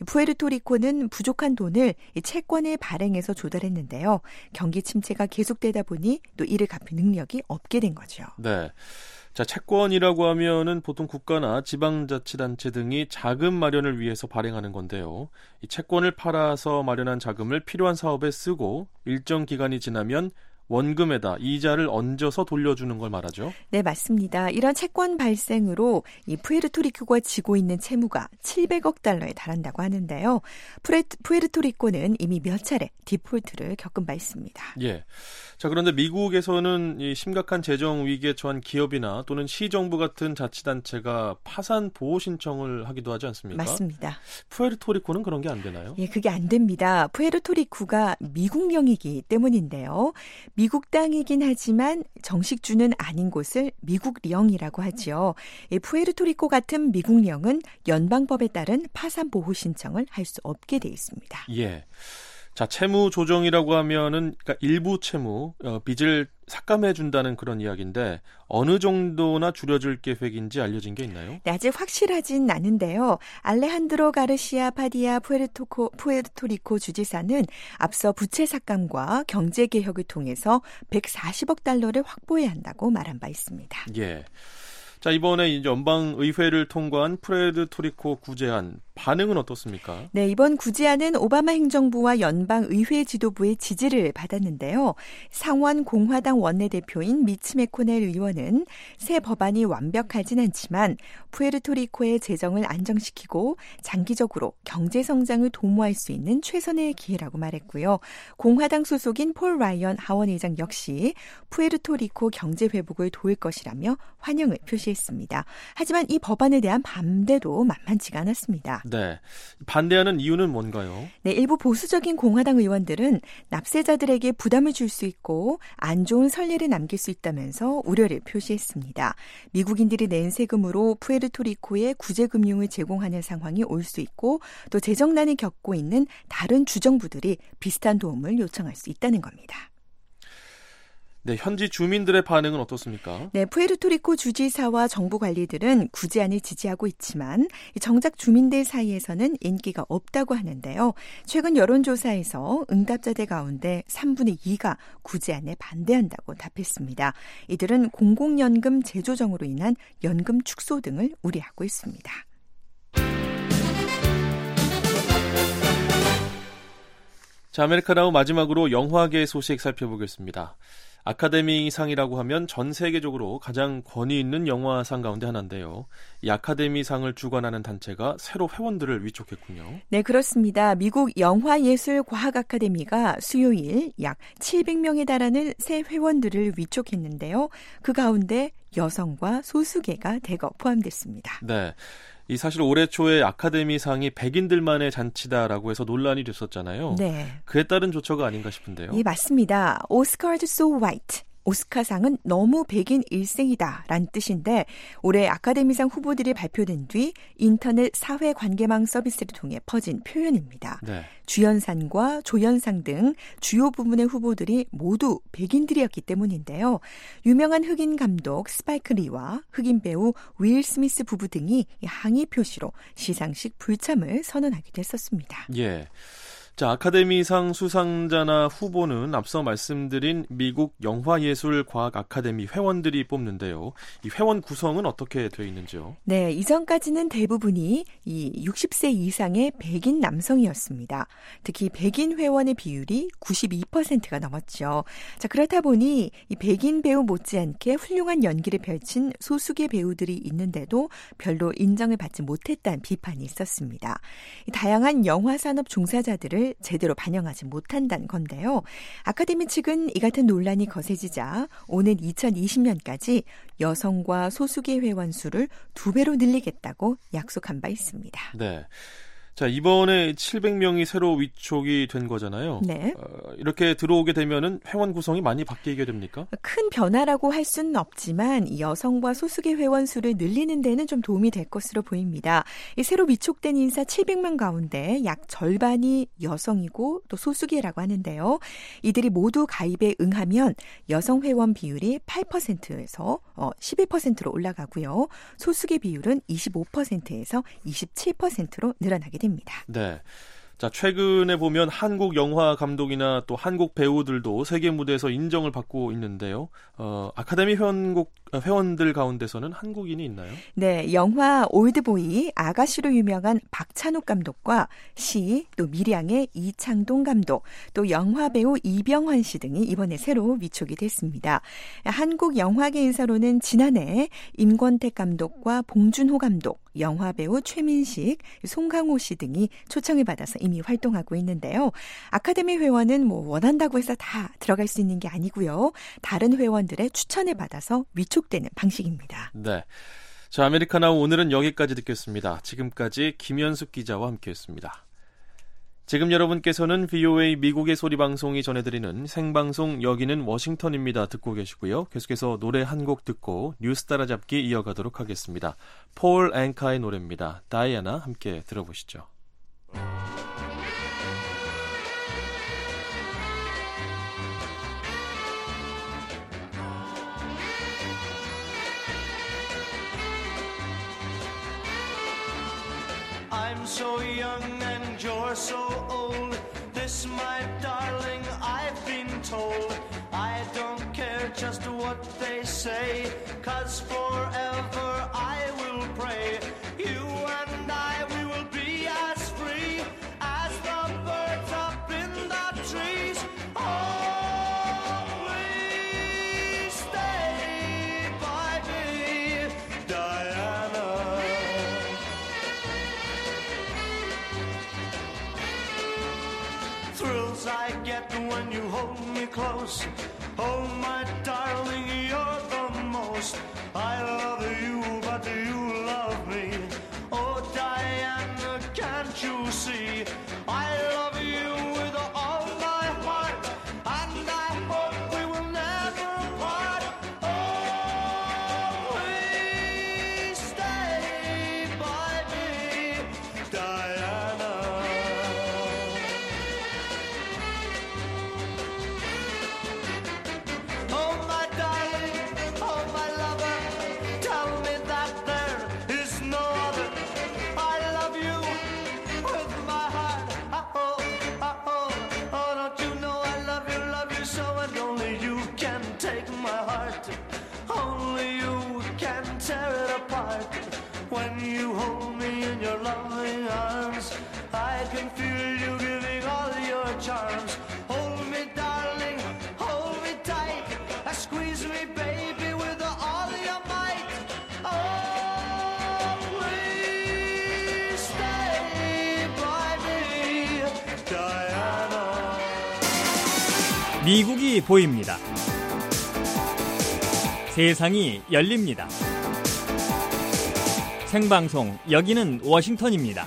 푸에르토리코는 부족한 돈을 채권을 발행해서 조달했는데요. 경기 침체가 계속되다 보니 또 이를 갚을 능력이 없게 된 거죠. 네. 자, 채권이라고 하면은 보통 국가나 지방자치단체 등이 자금 마련을 위해서 발행하는 건데요. 이 채권을 팔아서 마련한 자금을 필요한 사업에 쓰고 일정 기간이 지나면 원금에다 이자를 얹어서 돌려주는 걸 말하죠? 네, 맞습니다. 이런 채권 발생으로 이 푸에르토리코가 지고 있는 채무가 700억 달러에 달한다고 하는데요. 푸에르토리코는 이미 몇 차례 디폴트를 겪은 바 있습니다. 예. 자, 그런데 미국에서는 이 심각한 재정 위기에 처한 기업이나 또는 시정부 같은 자치단체가 파산 보호 신청을 하기도 하지 않습니까? 맞습니다. 푸에르토리코는 그런 게 안 되나요? 예, 그게 안 됩니다. 푸에르토리코가 미국령이기 때문인데요. 미국 땅이긴 하지만 정식주는 아닌 곳을 미국령이라고 하지요. 푸에르토리코 같은 미국령은 연방법에 따른 파산 보호 신청을 할 수 없게 돼 있습니다. 예. 자, 채무 조정이라고 하면은 그러니까 일부 채무, 빚을 삭감해 준다는 그런 이야기인데 어느 정도나 줄여줄 계획인지 알려진 게 있나요? 네, 아직 확실하진 않은데요. 알레한드로 가르시아 파디아 푸에르토리코 주지사는 앞서 부채 삭감과 경제 개혁을 통해서 140억 달러를 확보해야 한다고 말한 바 있습니다. 예. 자, 이번에 이제 연방의회를 통과한 푸에르토리코 구제안, 반응은 어떻습니까? 네, 이번 구제안은 오바마 행정부와 연방의회 지도부의 지지를 받았는데요. 상원 공화당 원내대표인 미치 매코넬 의원은 새 법안이 완벽하진 않지만 푸에르토리코의 재정을 안정시키고 장기적으로 경제 성장을 도모할 수 있는 최선의 기회라고 말했고요. 공화당 소속인 폴 라이언 하원 의장 역시 푸에르토리코 경제 회복을 도울 것이라며 환영을 표시했습니다. 하지만 이 법안에 대한 반대도 만만치가 않았습니다. 네, 반대하는 이유는 뭔가요? 네, 일부 보수적인 공화당 의원들은 납세자들에게 부담을 줄 수 있고 안 좋은 선례를 남길 수 있다면서 우려를 표시했습니다. 미국인들이 낸 세금으로 푸에르토리코에 구제금융을 제공하는 상황이 올 수 있고 또 재정난을 겪고 있는 다른 주정부들이 비슷한 도움을 요청할 수 있다는 겁니다. 네, 현지 주민들의 반응은 어떻습니까? 네, 푸에르토리코 주지사와 정부 관리들은 구제안을 지지하고 있지만 정작 주민들 사이에서는 인기가 없다고 하는데요. 최근 여론조사에서 응답자들 가운데 3분의 2가 구제안에 반대한다고 답했습니다. 이들은 공공연금 재조정으로 인한 연금 축소 등을 우려하고 있습니다. 자, 아메리카나우 마지막으로 영화계 소식 살펴보겠습니다. 아카데미상이라고 하면 전 세계적으로 가장 권위 있는 영화상 가운데 하나인데요. 이 아카데미상을 주관하는 단체가 새로 회원들을 위촉했군요. 네, 그렇습니다. 미국 영화예술과학 아카데미가 수요일 약 700명에 달하는 새 회원들을 위촉했는데요. 그 가운데 여성과 소수계가 대거 포함됐습니다. 네. 이 사실 올해 초에 아카데미상이 백인들만의 잔치다라고 해서 논란이 됐었잖아요. 네. 그에 따른 조처가 아닌가 싶은데요. 예, 맞습니다. Oscars so white. 오스카상은 너무 백인 일생이다라는 뜻인데 올해 아카데미상 후보들이 발표된 뒤 인터넷 사회관계망 서비스를 통해 퍼진 표현입니다. 네. 주연상과 조연상 등 주요 부문의 후보들이 모두 백인들이었기 때문인데요. 유명한 흑인 감독 스파이크 리와 흑인 배우 윌 스미스 부부 등이 항의 표시로 시상식 불참을 선언하기도 했었습니다. 예. 자, 아카데미상 수상자나 후보는 앞서 말씀드린 미국 영화예술과학 아카데미 회원들이 뽑는데요. 이 회원 구성은 어떻게 되어 있는지요? 네, 이전까지는 대부분이 이 60세 이상의 백인 남성이었습니다. 특히 백인 회원의 비율이 92%가 넘었죠. 자, 그렇다 보니 이 백인 배우 못지않게 훌륭한 연기를 펼친 소수계 배우들이 있는데도 별로 인정을 받지 못했다는 비판이 있었습니다. 다양한 영화 산업 종사자들을 제대로 반영하지 못한다는 건데요. 아카데미 측은 이 같은 논란이 거세지자 오는 2020년까지 여성과 소수계 회원 수를 2배로 늘리겠다고 약속한 바 있습니다. 네. 자, 이번에 700명이 새로 위촉이 된 거잖아요. 네. 이렇게 들어오게 되면은 회원 구성이 많이 바뀌게 됩니까? 큰 변화라고 할 수는 없지만 여성과 소수계 회원 수를 늘리는 데는 좀 도움이 될 것으로 보입니다. 이 새로 위촉된 인사 700명 가운데 약 절반이 여성이고 또 소수계라고 하는데요. 이들이 모두 가입에 응하면 여성 회원 비율이 8%에서 11%로 올라가고요. 소수계 비율은 25%에서 27%로 늘어나게 됩니다. 네. 자, 최근에 보면 한국 영화 감독이나 또 한국 배우들도 세계 무대에서 인정을 받고 있는데요. 아카데미 회원들 가운데서는 한국인이 있나요? 네, 영화 올드보이 아가씨로 유명한 박찬욱 감독과 시, 또 밀양의 이창동 감독, 또 영화 배우 이병헌 씨 등이 이번에 새로 위촉이 됐습니다. 한국 영화계 인사로는 지난해 임권택 감독과 봉준호 감독, 영화 배우 최민식, 송강호 씨 등이 초청을 받아서 이미 활동하고 있는데요. 아카데미 회원은 원한다고 해서 다 들어갈 수 있는 게 아니고요. 다른 회원들의 추천을 받아서 위촉되는 방식입니다. 네. 자, 아메리카나우 오늘은 여기까지 듣겠습니다. 지금까지 김현숙 기자와 함께했습니다. 지금 여러분께서는 VOA 미국의 소리 방송이 전해드리는 생방송 여기는 워싱턴입니다. 듣고 계시고요. 계속해서 노래 한 곡 듣고 뉴스 따라잡기 이어가도록 하겠습니다. 폴 앵카의 노래입니다. 다이애나 함께 들어보시죠. I'm so young and you're so old. This, my darling, I've been told. I don't care just what they say, 'cause forever I will pray. You and I, we will be thrills I get when you hold me close. Oh, my darling, you're the most. I love you, but do you love me? Oh, Diana, can't you see? I love you with all my heart, and I hope we will never part. Oh, please stay by me, Diana. Oh, my darling, oh, my lover, tell me that there is no other. I love you with my heart. Oh, don't you know I love you so, and only you can take my heart. Only you can tear it apart. When you hold me in your loving arms, I can feel you giving all your charms. Hold me, darling, hold me tight. Squeeze me, baby, with all your might. Oh, please stay by me, Diana. 미국이 보입니다. 세상이 열립니다. 생방송 여기는 워싱턴입니다.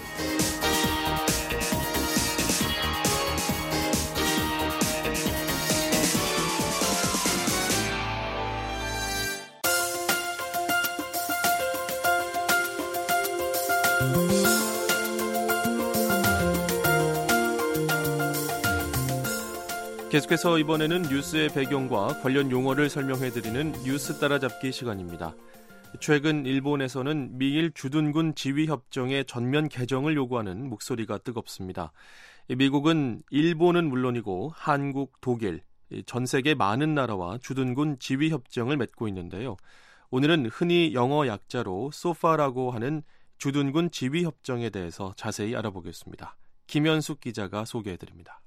계속해서 이번에는 뉴스의 배경과 관련 용어를 설명해드리는 뉴스 따라잡기 시간입니다. 최근 일본에서는 미일 주둔군 지휘협정의 전면 개정을 요구하는 목소리가 뜨겁습니다. 미국은 일본은 물론이고 한국, 독일, 전 세계 많은 나라와 주둔군 지휘협정을 맺고 있는데요. 오늘은 흔히 영어 약자로 소파라고 하는 주둔군 지휘협정에 대해서 자세히 알아보겠습니다. 김현숙 기자가 소개해드립니다.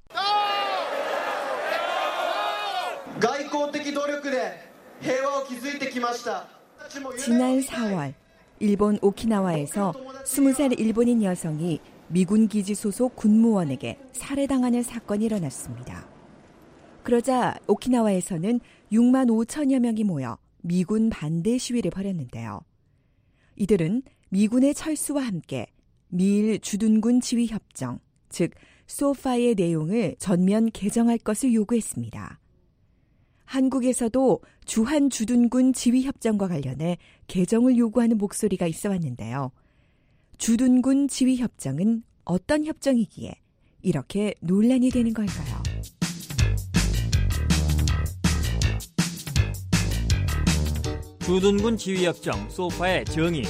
지난 4월 일본 오키나와에서 20살 일본인 여성이 미군 기지 소속 군무원에게 살해당하는 사건이 일어났습니다. 그러자 오키나와에서는 6만 5천여 명이 모여 미군 반대 시위를 벌였는데요. 이들은 미군의 철수와 함께 미일 주둔군 지휘협정, 즉 소파의 내용을 전면 개정할 것을 요구했습니다. 한국에서도 주한 주둔군 지휘협정과 관련해 개정을 요구하는 목소리가 있어 왔는데요. 주둔군 지휘협정은 어떤 협정이기에 이렇게 논란이 되는 걸까요? 주둔군 지휘협정 소파의 정의.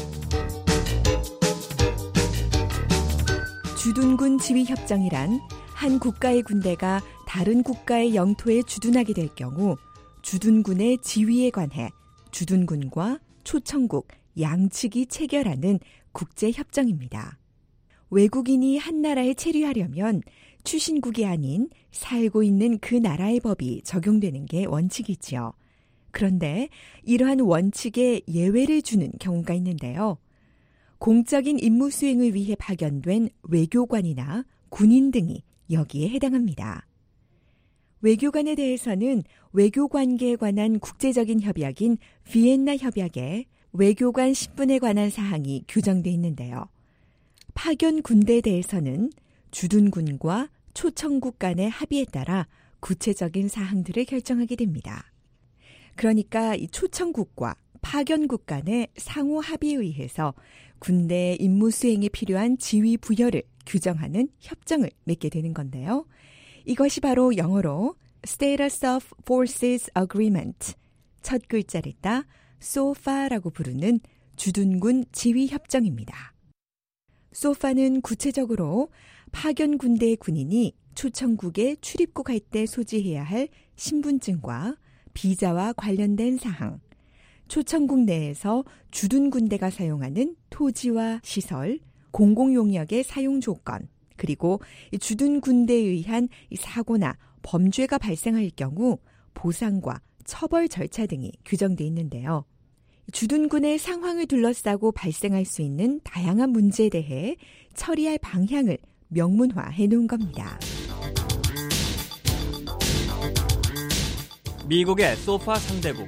주둔군 지휘협정이란 한 국가의 군대가 다른 국가의 영토에 주둔하게 될 경우 주둔군의 지휘에 관해 주둔군과 초청국 양측이 체결하는 국제협정입니다. 외국인이 한 나라에 체류하려면 출신국이 아닌 살고 있는 그 나라의 법이 적용되는 게 원칙이지요. 그런데 이러한 원칙에 예외를 주는 경우가 있는데요. 공적인 임무 수행을 위해 파견된 외교관이나 군인 등이 여기에 해당합니다. 외교관에 대해서는 외교관계에 관한 국제적인 협약인 비엔나 협약에 외교관 신분에 관한 사항이 규정되어 있는데요. 파견 군대에 대해서는 주둔군과 초청국 간의 합의에 따라 구체적인 사항들을 결정하게 됩니다. 그러니까 이 초청국과 파견국 간의 상호 합의에 의해서 군대의 임무 수행에 필요한 지휘 부여를 규정하는 협정을 맺게 되는 건데요. 이것이 바로 영어로 Status of Forces Agreement, 첫 글자를 따 SOFA라고 부르는 주둔군 지휘협정입니다. SOFA는 구체적으로 파견 군대의 군인이 초청국에 출입국할 때 소지해야 할 신분증과 비자와 관련된 사항, 초청국 내에서 주둔 군대가 사용하는 토지와 시설, 공공용역의 사용 조건, 그리고 주둔 군대에 의한 사고나 범죄가 발생할 경우 보상과 처벌 절차 등이 규정되어 있는데요. 주둔군의 상황을 둘러싸고 발생할 수 있는 다양한 문제에 대해 처리할 방향을 명문화해 놓은 겁니다. 미국의 소파 상대국.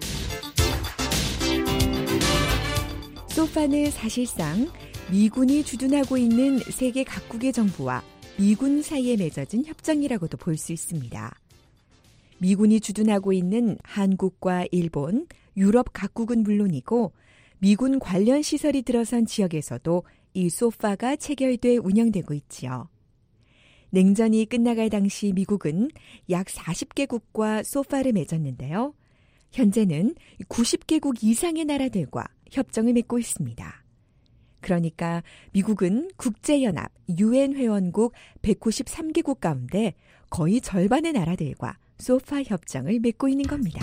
소파는 사실상 미군이 주둔하고 있는 세계 각국의 정부와 미군 사이에 맺어진 협정이라고도 볼 수 있습니다. 미군이 주둔하고 있는 한국과 일본, 유럽 각국은 물론이고 미군 관련 시설이 들어선 지역에서도 이 소파가 체결돼 운영되고 있지요. 냉전이 끝나갈 당시 미국은 약 40개국과 소파를 맺었는데요. 현재는 90개국 이상의 나라들과 협정을 맺고 있습니다. 그러니까 미국은 국제연합 UN 회원국 193개국 가운데 거의 절반의 나라들과 소파 협정을 맺고 있는 겁니다.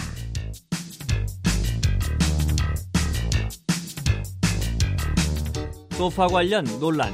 소파 관련 논란.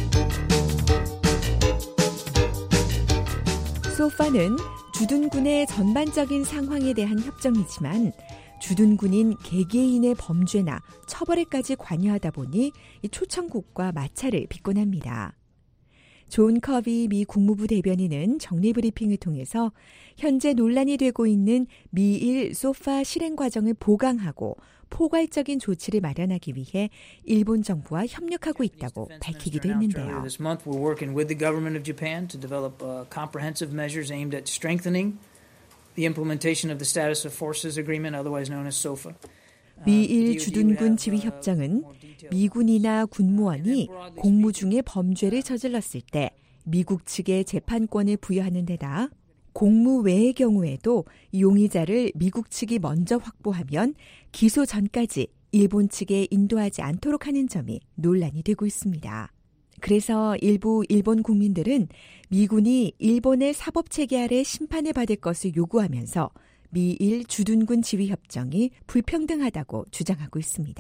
소파는 주둔군의 전반적인 상황에 대한 협정이지만 주둔군인 개개인의 범죄나 처벌에까지 관여하다 보니 이 초청국과 마찰을 빚곤 합니다. 존 커비 미 국무부 대변인은 정례 브리핑을 통해서 현재 논란이 되고 있는 미일 소파 실행 과정을 보강하고 포괄적인 조치를 마련하기 위해 일본 정부와 협력하고 있다고 밝히기도 했는데요. This month we're working with the government of Japan to develop comprehensive measures aimed at strengthening the implementation of the Status of Forces Agreement, otherwise known as SOFA. 미일 주둔군 지휘 협정은 미군이나 군무원이 공무 중에 범죄를 저질렀을 때 미국 측에 재판권을 부여하는 데다 공무 외의 경우에도 용의자를 미국 측이 먼저 확보하면 기소 전까지 일본 측에 인도하지 않도록 하는 점이 논란이 되고 있습니다. 그래서 일부 일본 국민들은 미군이 일본의 사법체계 아래 심판을 받을 것을 요구하면서 미일 주둔군 지휘협정이 불평등하다고 주장하고 있습니다.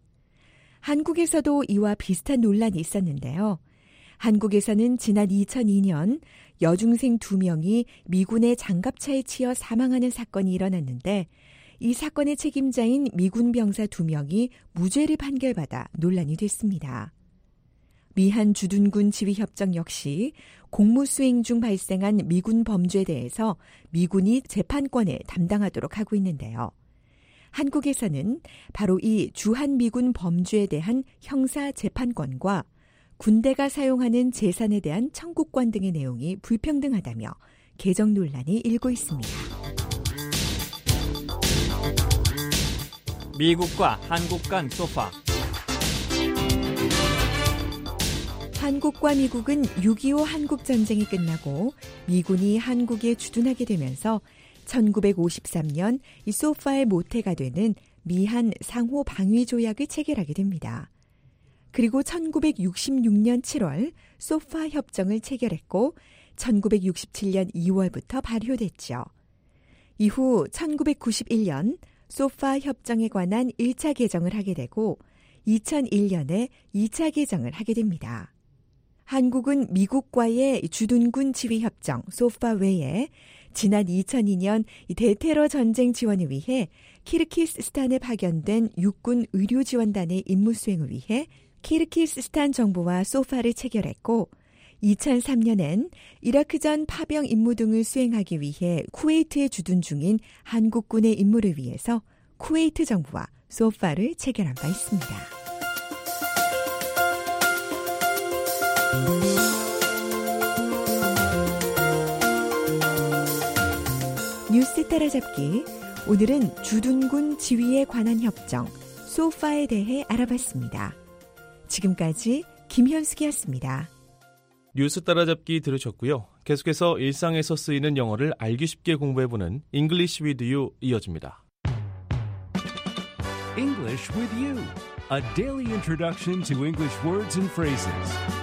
한국에서도 이와 비슷한 논란이 있었는데요. 한국에서는 지난 2002년 여중생 2명이 미군의 장갑차에 치여 사망하는 사건이 일어났는데 이 사건의 책임자인 미군 병사 2명이 무죄를 판결받아 논란이 됐습니다. 미한 주둔군 지휘협정 역시 공무 수행 중 발생한 미군 범죄에 대해서 미군이 재판권을 담당하도록 하고 있는데요. 한국에서는 바로 이 주한미군 범죄에 대한 형사 재판권과 군대가 사용하는 재산에 대한 청구권 등의 내용이 불평등하다며 개정 논란이 일고 있습니다. 미국과 한국 간 소파. 한국과 미국은 6.25 한국전쟁이 끝나고 미군이 한국에 주둔하게 되면서 1953년 이 소파의 모태가 되는 미한 상호 방위 조약을 체결하게 됩니다. 그리고 1966년 7월 소파 협정을 체결했고 1967년 2월부터 발효됐죠. 이후 1991년 소파 협정에 관한 1차 개정을 하게 되고 2001년에 2차 개정을 하게 됩니다. 한국은 미국과의 주둔군 지휘협정 소파 외에 지난 2002년 대테러 전쟁 지원을 위해 키르기스스탄에 파견된 육군 의료지원단의 임무 수행을 위해 키르기스스탄 정부와 소파를 체결했고 2003년엔 이라크전 파병 임무 등을 수행하기 위해 쿠웨이트에 주둔 중인 한국군의 임무를 위해서 쿠웨이트 정부와 소파를 체결한 바 있습니다. 뉴스 따라잡기. 오늘은 주둔군 지휘에 관한 협정, 소파에 대해 알아봤습니다. 지금까지 김현숙이었습니다. 뉴스 따라잡기 들으셨고요. 계속해서 일상에서 쓰이는 영어를 알기 쉽게 공부해보는 English with You 이어집니다. English with You, a daily introduction to English words and phrases.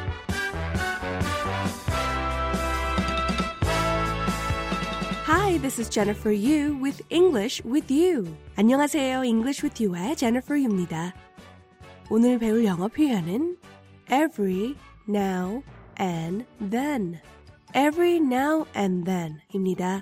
Hi, this is Jennifer Yu with English with You. 안녕하세요, English with You의 Jennifer Yu입니다. 오늘 배울 영어 표현은 every now and then. Every now and then 입니다.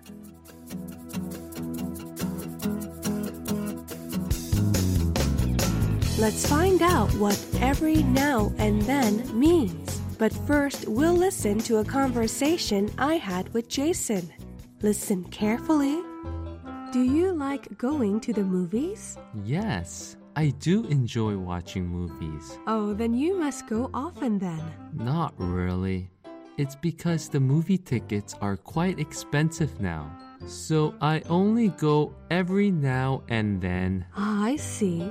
Let's find out what every now and then means. But first, we'll listen to a conversation I had with Jason. Listen carefully. Do you like going to the movies? Yes, I do enjoy watching movies. Oh, then you must go often then. Not really. It's because the movie tickets are quite expensive now. So I only go every now and then. Ah, I see.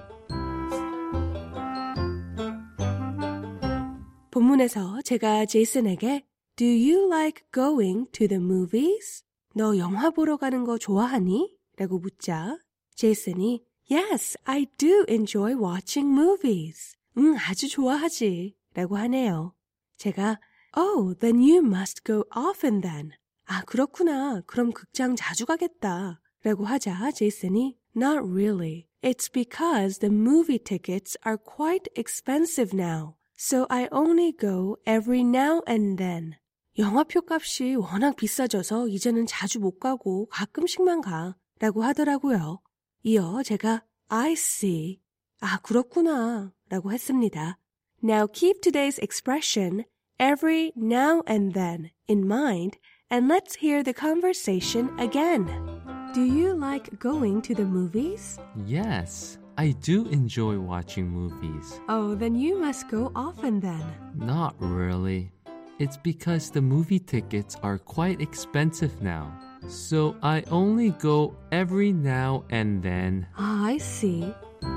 본문에서 제가 제이슨에게 Do you like going to the movies? 너 영화 보러 가는 거 좋아하니? 라고 묻자 제이슨이 Yes, I do enjoy watching movies. 아주 좋아하지. 라고 하네요. 제가 Oh, then you must go often then. 아, 그렇구나. 그럼 극장 자주 가겠다. 라고 하자 제이슨이 Not really. It's because the movie tickets are quite expensive now. So I only go every now and then. 영화표 값이 워낙 비싸져서 이제는 자주 못 가고 가끔씩만 가. 라고 하더라고요. 이어 제가 I see. 아, 그렇구나. 라고 했습니다. Now keep today's expression every now and then in mind and let's hear the conversation again. Do you like going to the movies? Yes, I do enjoy watching movies. Oh, then you must go often then. Not really. It's because the movie tickets are quite expensive now. So I only go every now and then. Ah, I see.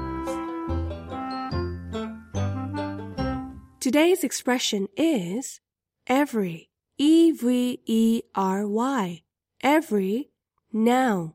Today's expression is every, E-V-E-R-Y, every, now,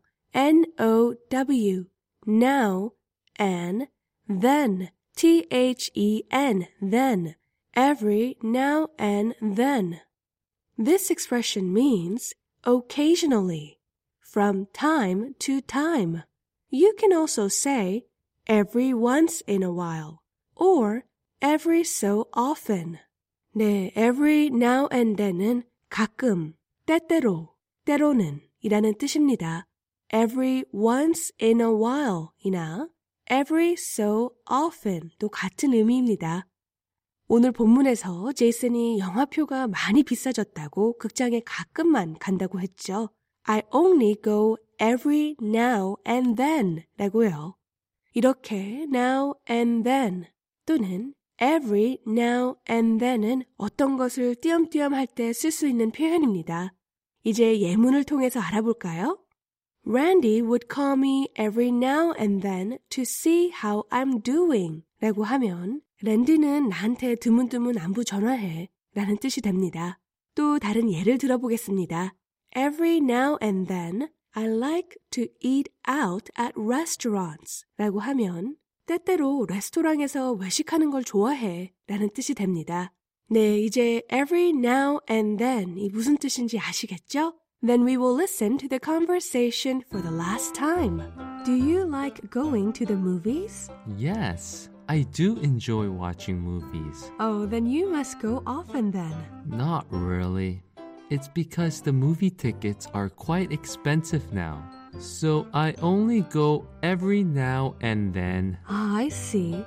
N-O-W, now, and then, T-H-E-N, then, every now and then. This expression means occasionally, from time to time. You can also say every once in a while, or every so often. 네, every now and then은 가끔, 때때로, 때로는 이라는 뜻입니다. Every once in a while 이나 every so often도 같은 의미입니다. 오늘 본문에서 제이슨이 영화표가 많이 비싸졌다고 극장에 가끔만 간다고 했죠. I only go every now and then 라고요. 이렇게 now and then 또는 every now and then은 어떤 것을 띄엄띄엄 할 때 쓸 수 있는 표현입니다. 이제 예문을 통해서 알아볼까요? Randy would call me every now and then to see how I'm doing 라고 하면 랜디는 나한테 드문드문 안부 전화해 라는 뜻이 됩니다. 또 다른 예를 들어보겠습니다. Every now and then I like to eat out at restaurants 라고 하면 때때로 레스토랑에서 외식하는 걸 좋아해 라는 뜻이 됩니다. 네, 이제 every now and then 이 무슨 뜻인지 아시겠죠? Then we will listen to the conversation for the last time. Do you like going to the movies? Yes, I do enjoy watching movies. Oh, then you must go often then. Not really. It's because the movie tickets are quite expensive now. So I only go every now and then. Ah, I see.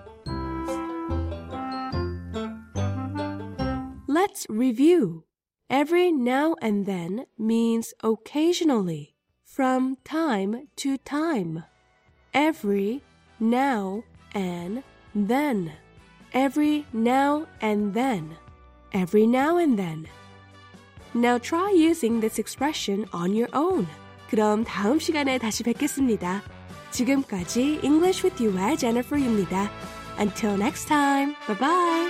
Let's review. Every now and then means occasionally, from time to time. Every, now, and then. Every now and then. Every now and then. Now try using this expression on your own. 그럼 다음 시간에 다시 뵙겠습니다. 지금까지 English with You의 Jennifer입니다. Until next time. Bye bye.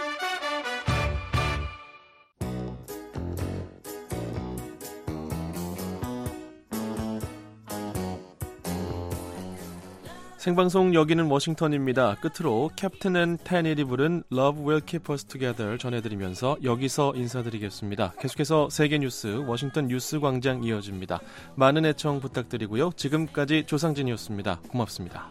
생방송 여기는 워싱턴입니다. 끝으로 캡틴 앤 테닐이 부른 Love Will Keep Us Together 전해드리면서 여기서 인사드리겠습니다. 계속해서 세계 뉴스 워싱턴 뉴스 광장 이어집니다. 많은 애청 부탁드리고요. 지금까지 조상진이었습니다. 고맙습니다.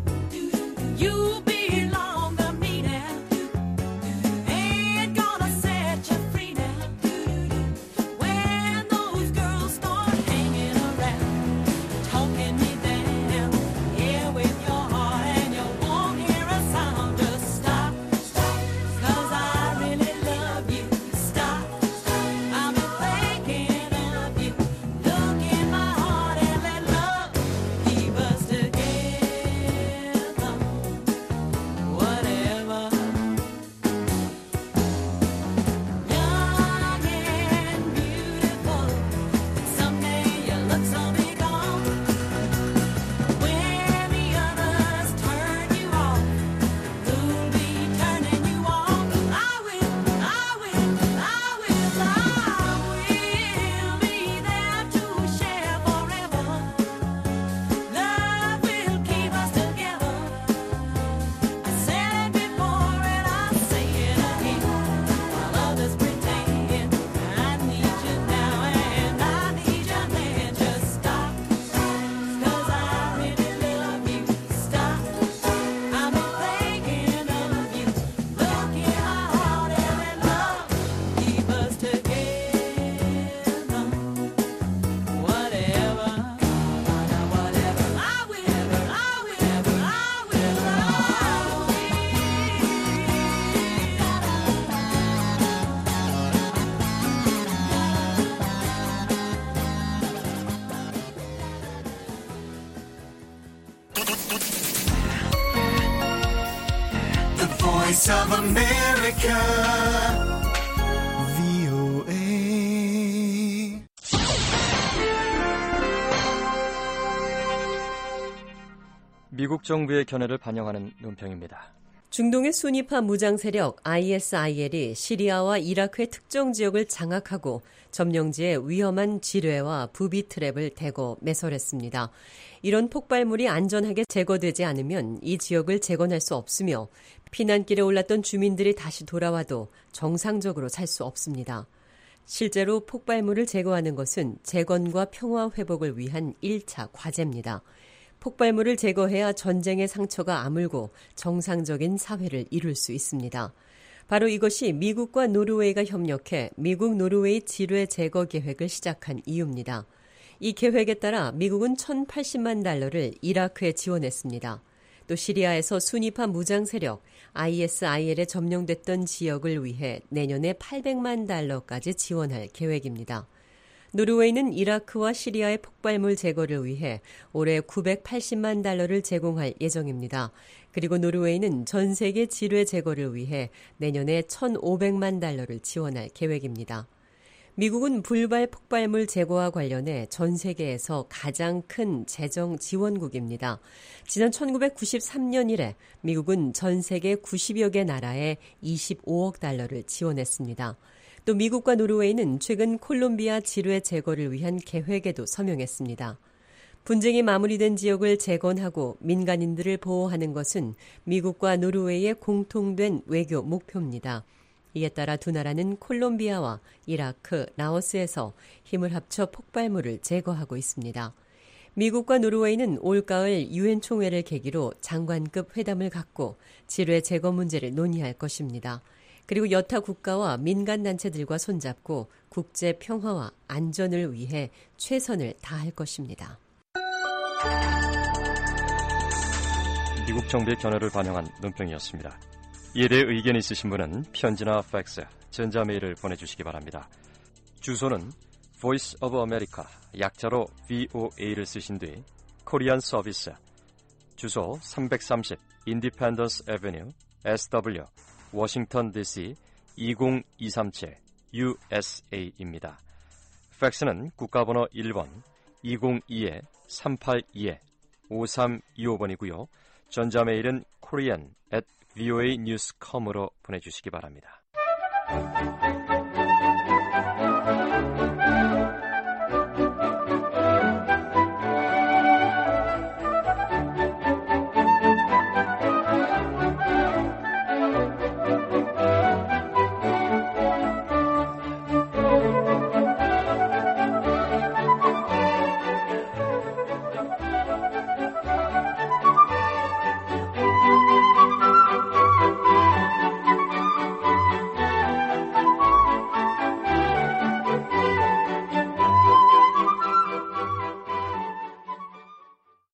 You belong to me now. Ain't gonna say The Voice of America, VOA. 미국 정부의 견해를 반영하는 논평입니다. 중동의 순위파 무장 세력 ISIL이 시리아와 이라크의 특정 지역을 장악하고 점령지에 위험한 지뢰와 부비 트랩을 대고 매설했습니다. 이런 폭발물이 안전하게 제거되지 않으면 이 지역을 재건할 수 없으며 피난길에 올랐던 주민들이 다시 돌아와도 정상적으로 살 수 없습니다. 실제로 폭발물을 제거하는 것은 재건과 평화 회복을 위한 1차 과제입니다. 폭발물을 제거해야 전쟁의 상처가 아물고 정상적인 사회를 이룰 수 있습니다. 바로 이것이 미국과 노르웨이가 협력해 미국 노르웨이 지뢰 제거 계획을 시작한 이유입니다. 이 계획에 따라 미국은 1,080만 달러를 이라크에 지원했습니다. 또 시리아에서 순위파 무장 세력 ISIL에 점령됐던 지역을 위해 내년에 800만 달러까지 지원할 계획입니다. 노르웨이는 이라크와 시리아의 폭발물 제거를 위해 올해 980만 달러를 제공할 예정입니다. 그리고 노르웨이는 전 세계 지뢰 제거를 위해 내년에 1,500만 달러를 지원할 계획입니다. 미국은 불발 폭발물 제거와 관련해 전 세계에서 가장 큰 재정 지원국입니다. 지난 1993년 이래 미국은 전 세계 90여 개 나라에 25억 달러를 지원했습니다. 또 미국과 노르웨이는 최근 콜롬비아 지뢰 제거를 위한 계획에도 서명했습니다. 분쟁이 마무리된 지역을 재건하고 민간인들을 보호하는 것은 미국과 노르웨이의 공통된 외교 목표입니다. 이에 따라 두 나라는 콜롬비아와 이라크, 라오스에서 힘을 합쳐 폭발물을 제거하고 있습니다. 미국과 노르웨이는 올가을 유엔 총회를 계기로 장관급 회담을 갖고 지뢰 제거 문제를 논의할 것입니다. 그리고 여타 국가와 민간단체들과 손잡고 국제 평화와 안전을 위해 최선을 다할 것입니다. 미국 정부의 견해를 반영한 논평이었습니다. 이에 대해 의견이 있으신 분은 편지나 팩스, 전자메일을 보내주시기 바랍니다. 주소는 Voice of America, 약자로 VOA를 쓰신 뒤 코리안 서비스, 주소 330 Independence Avenue, SW, 워싱턴 DC 20237 USA입니다. 팩스는 국가번호 1번 202-382-5325번이고요. 전자메일은 korean@voanews.com으로 보내주시기 바랍니다.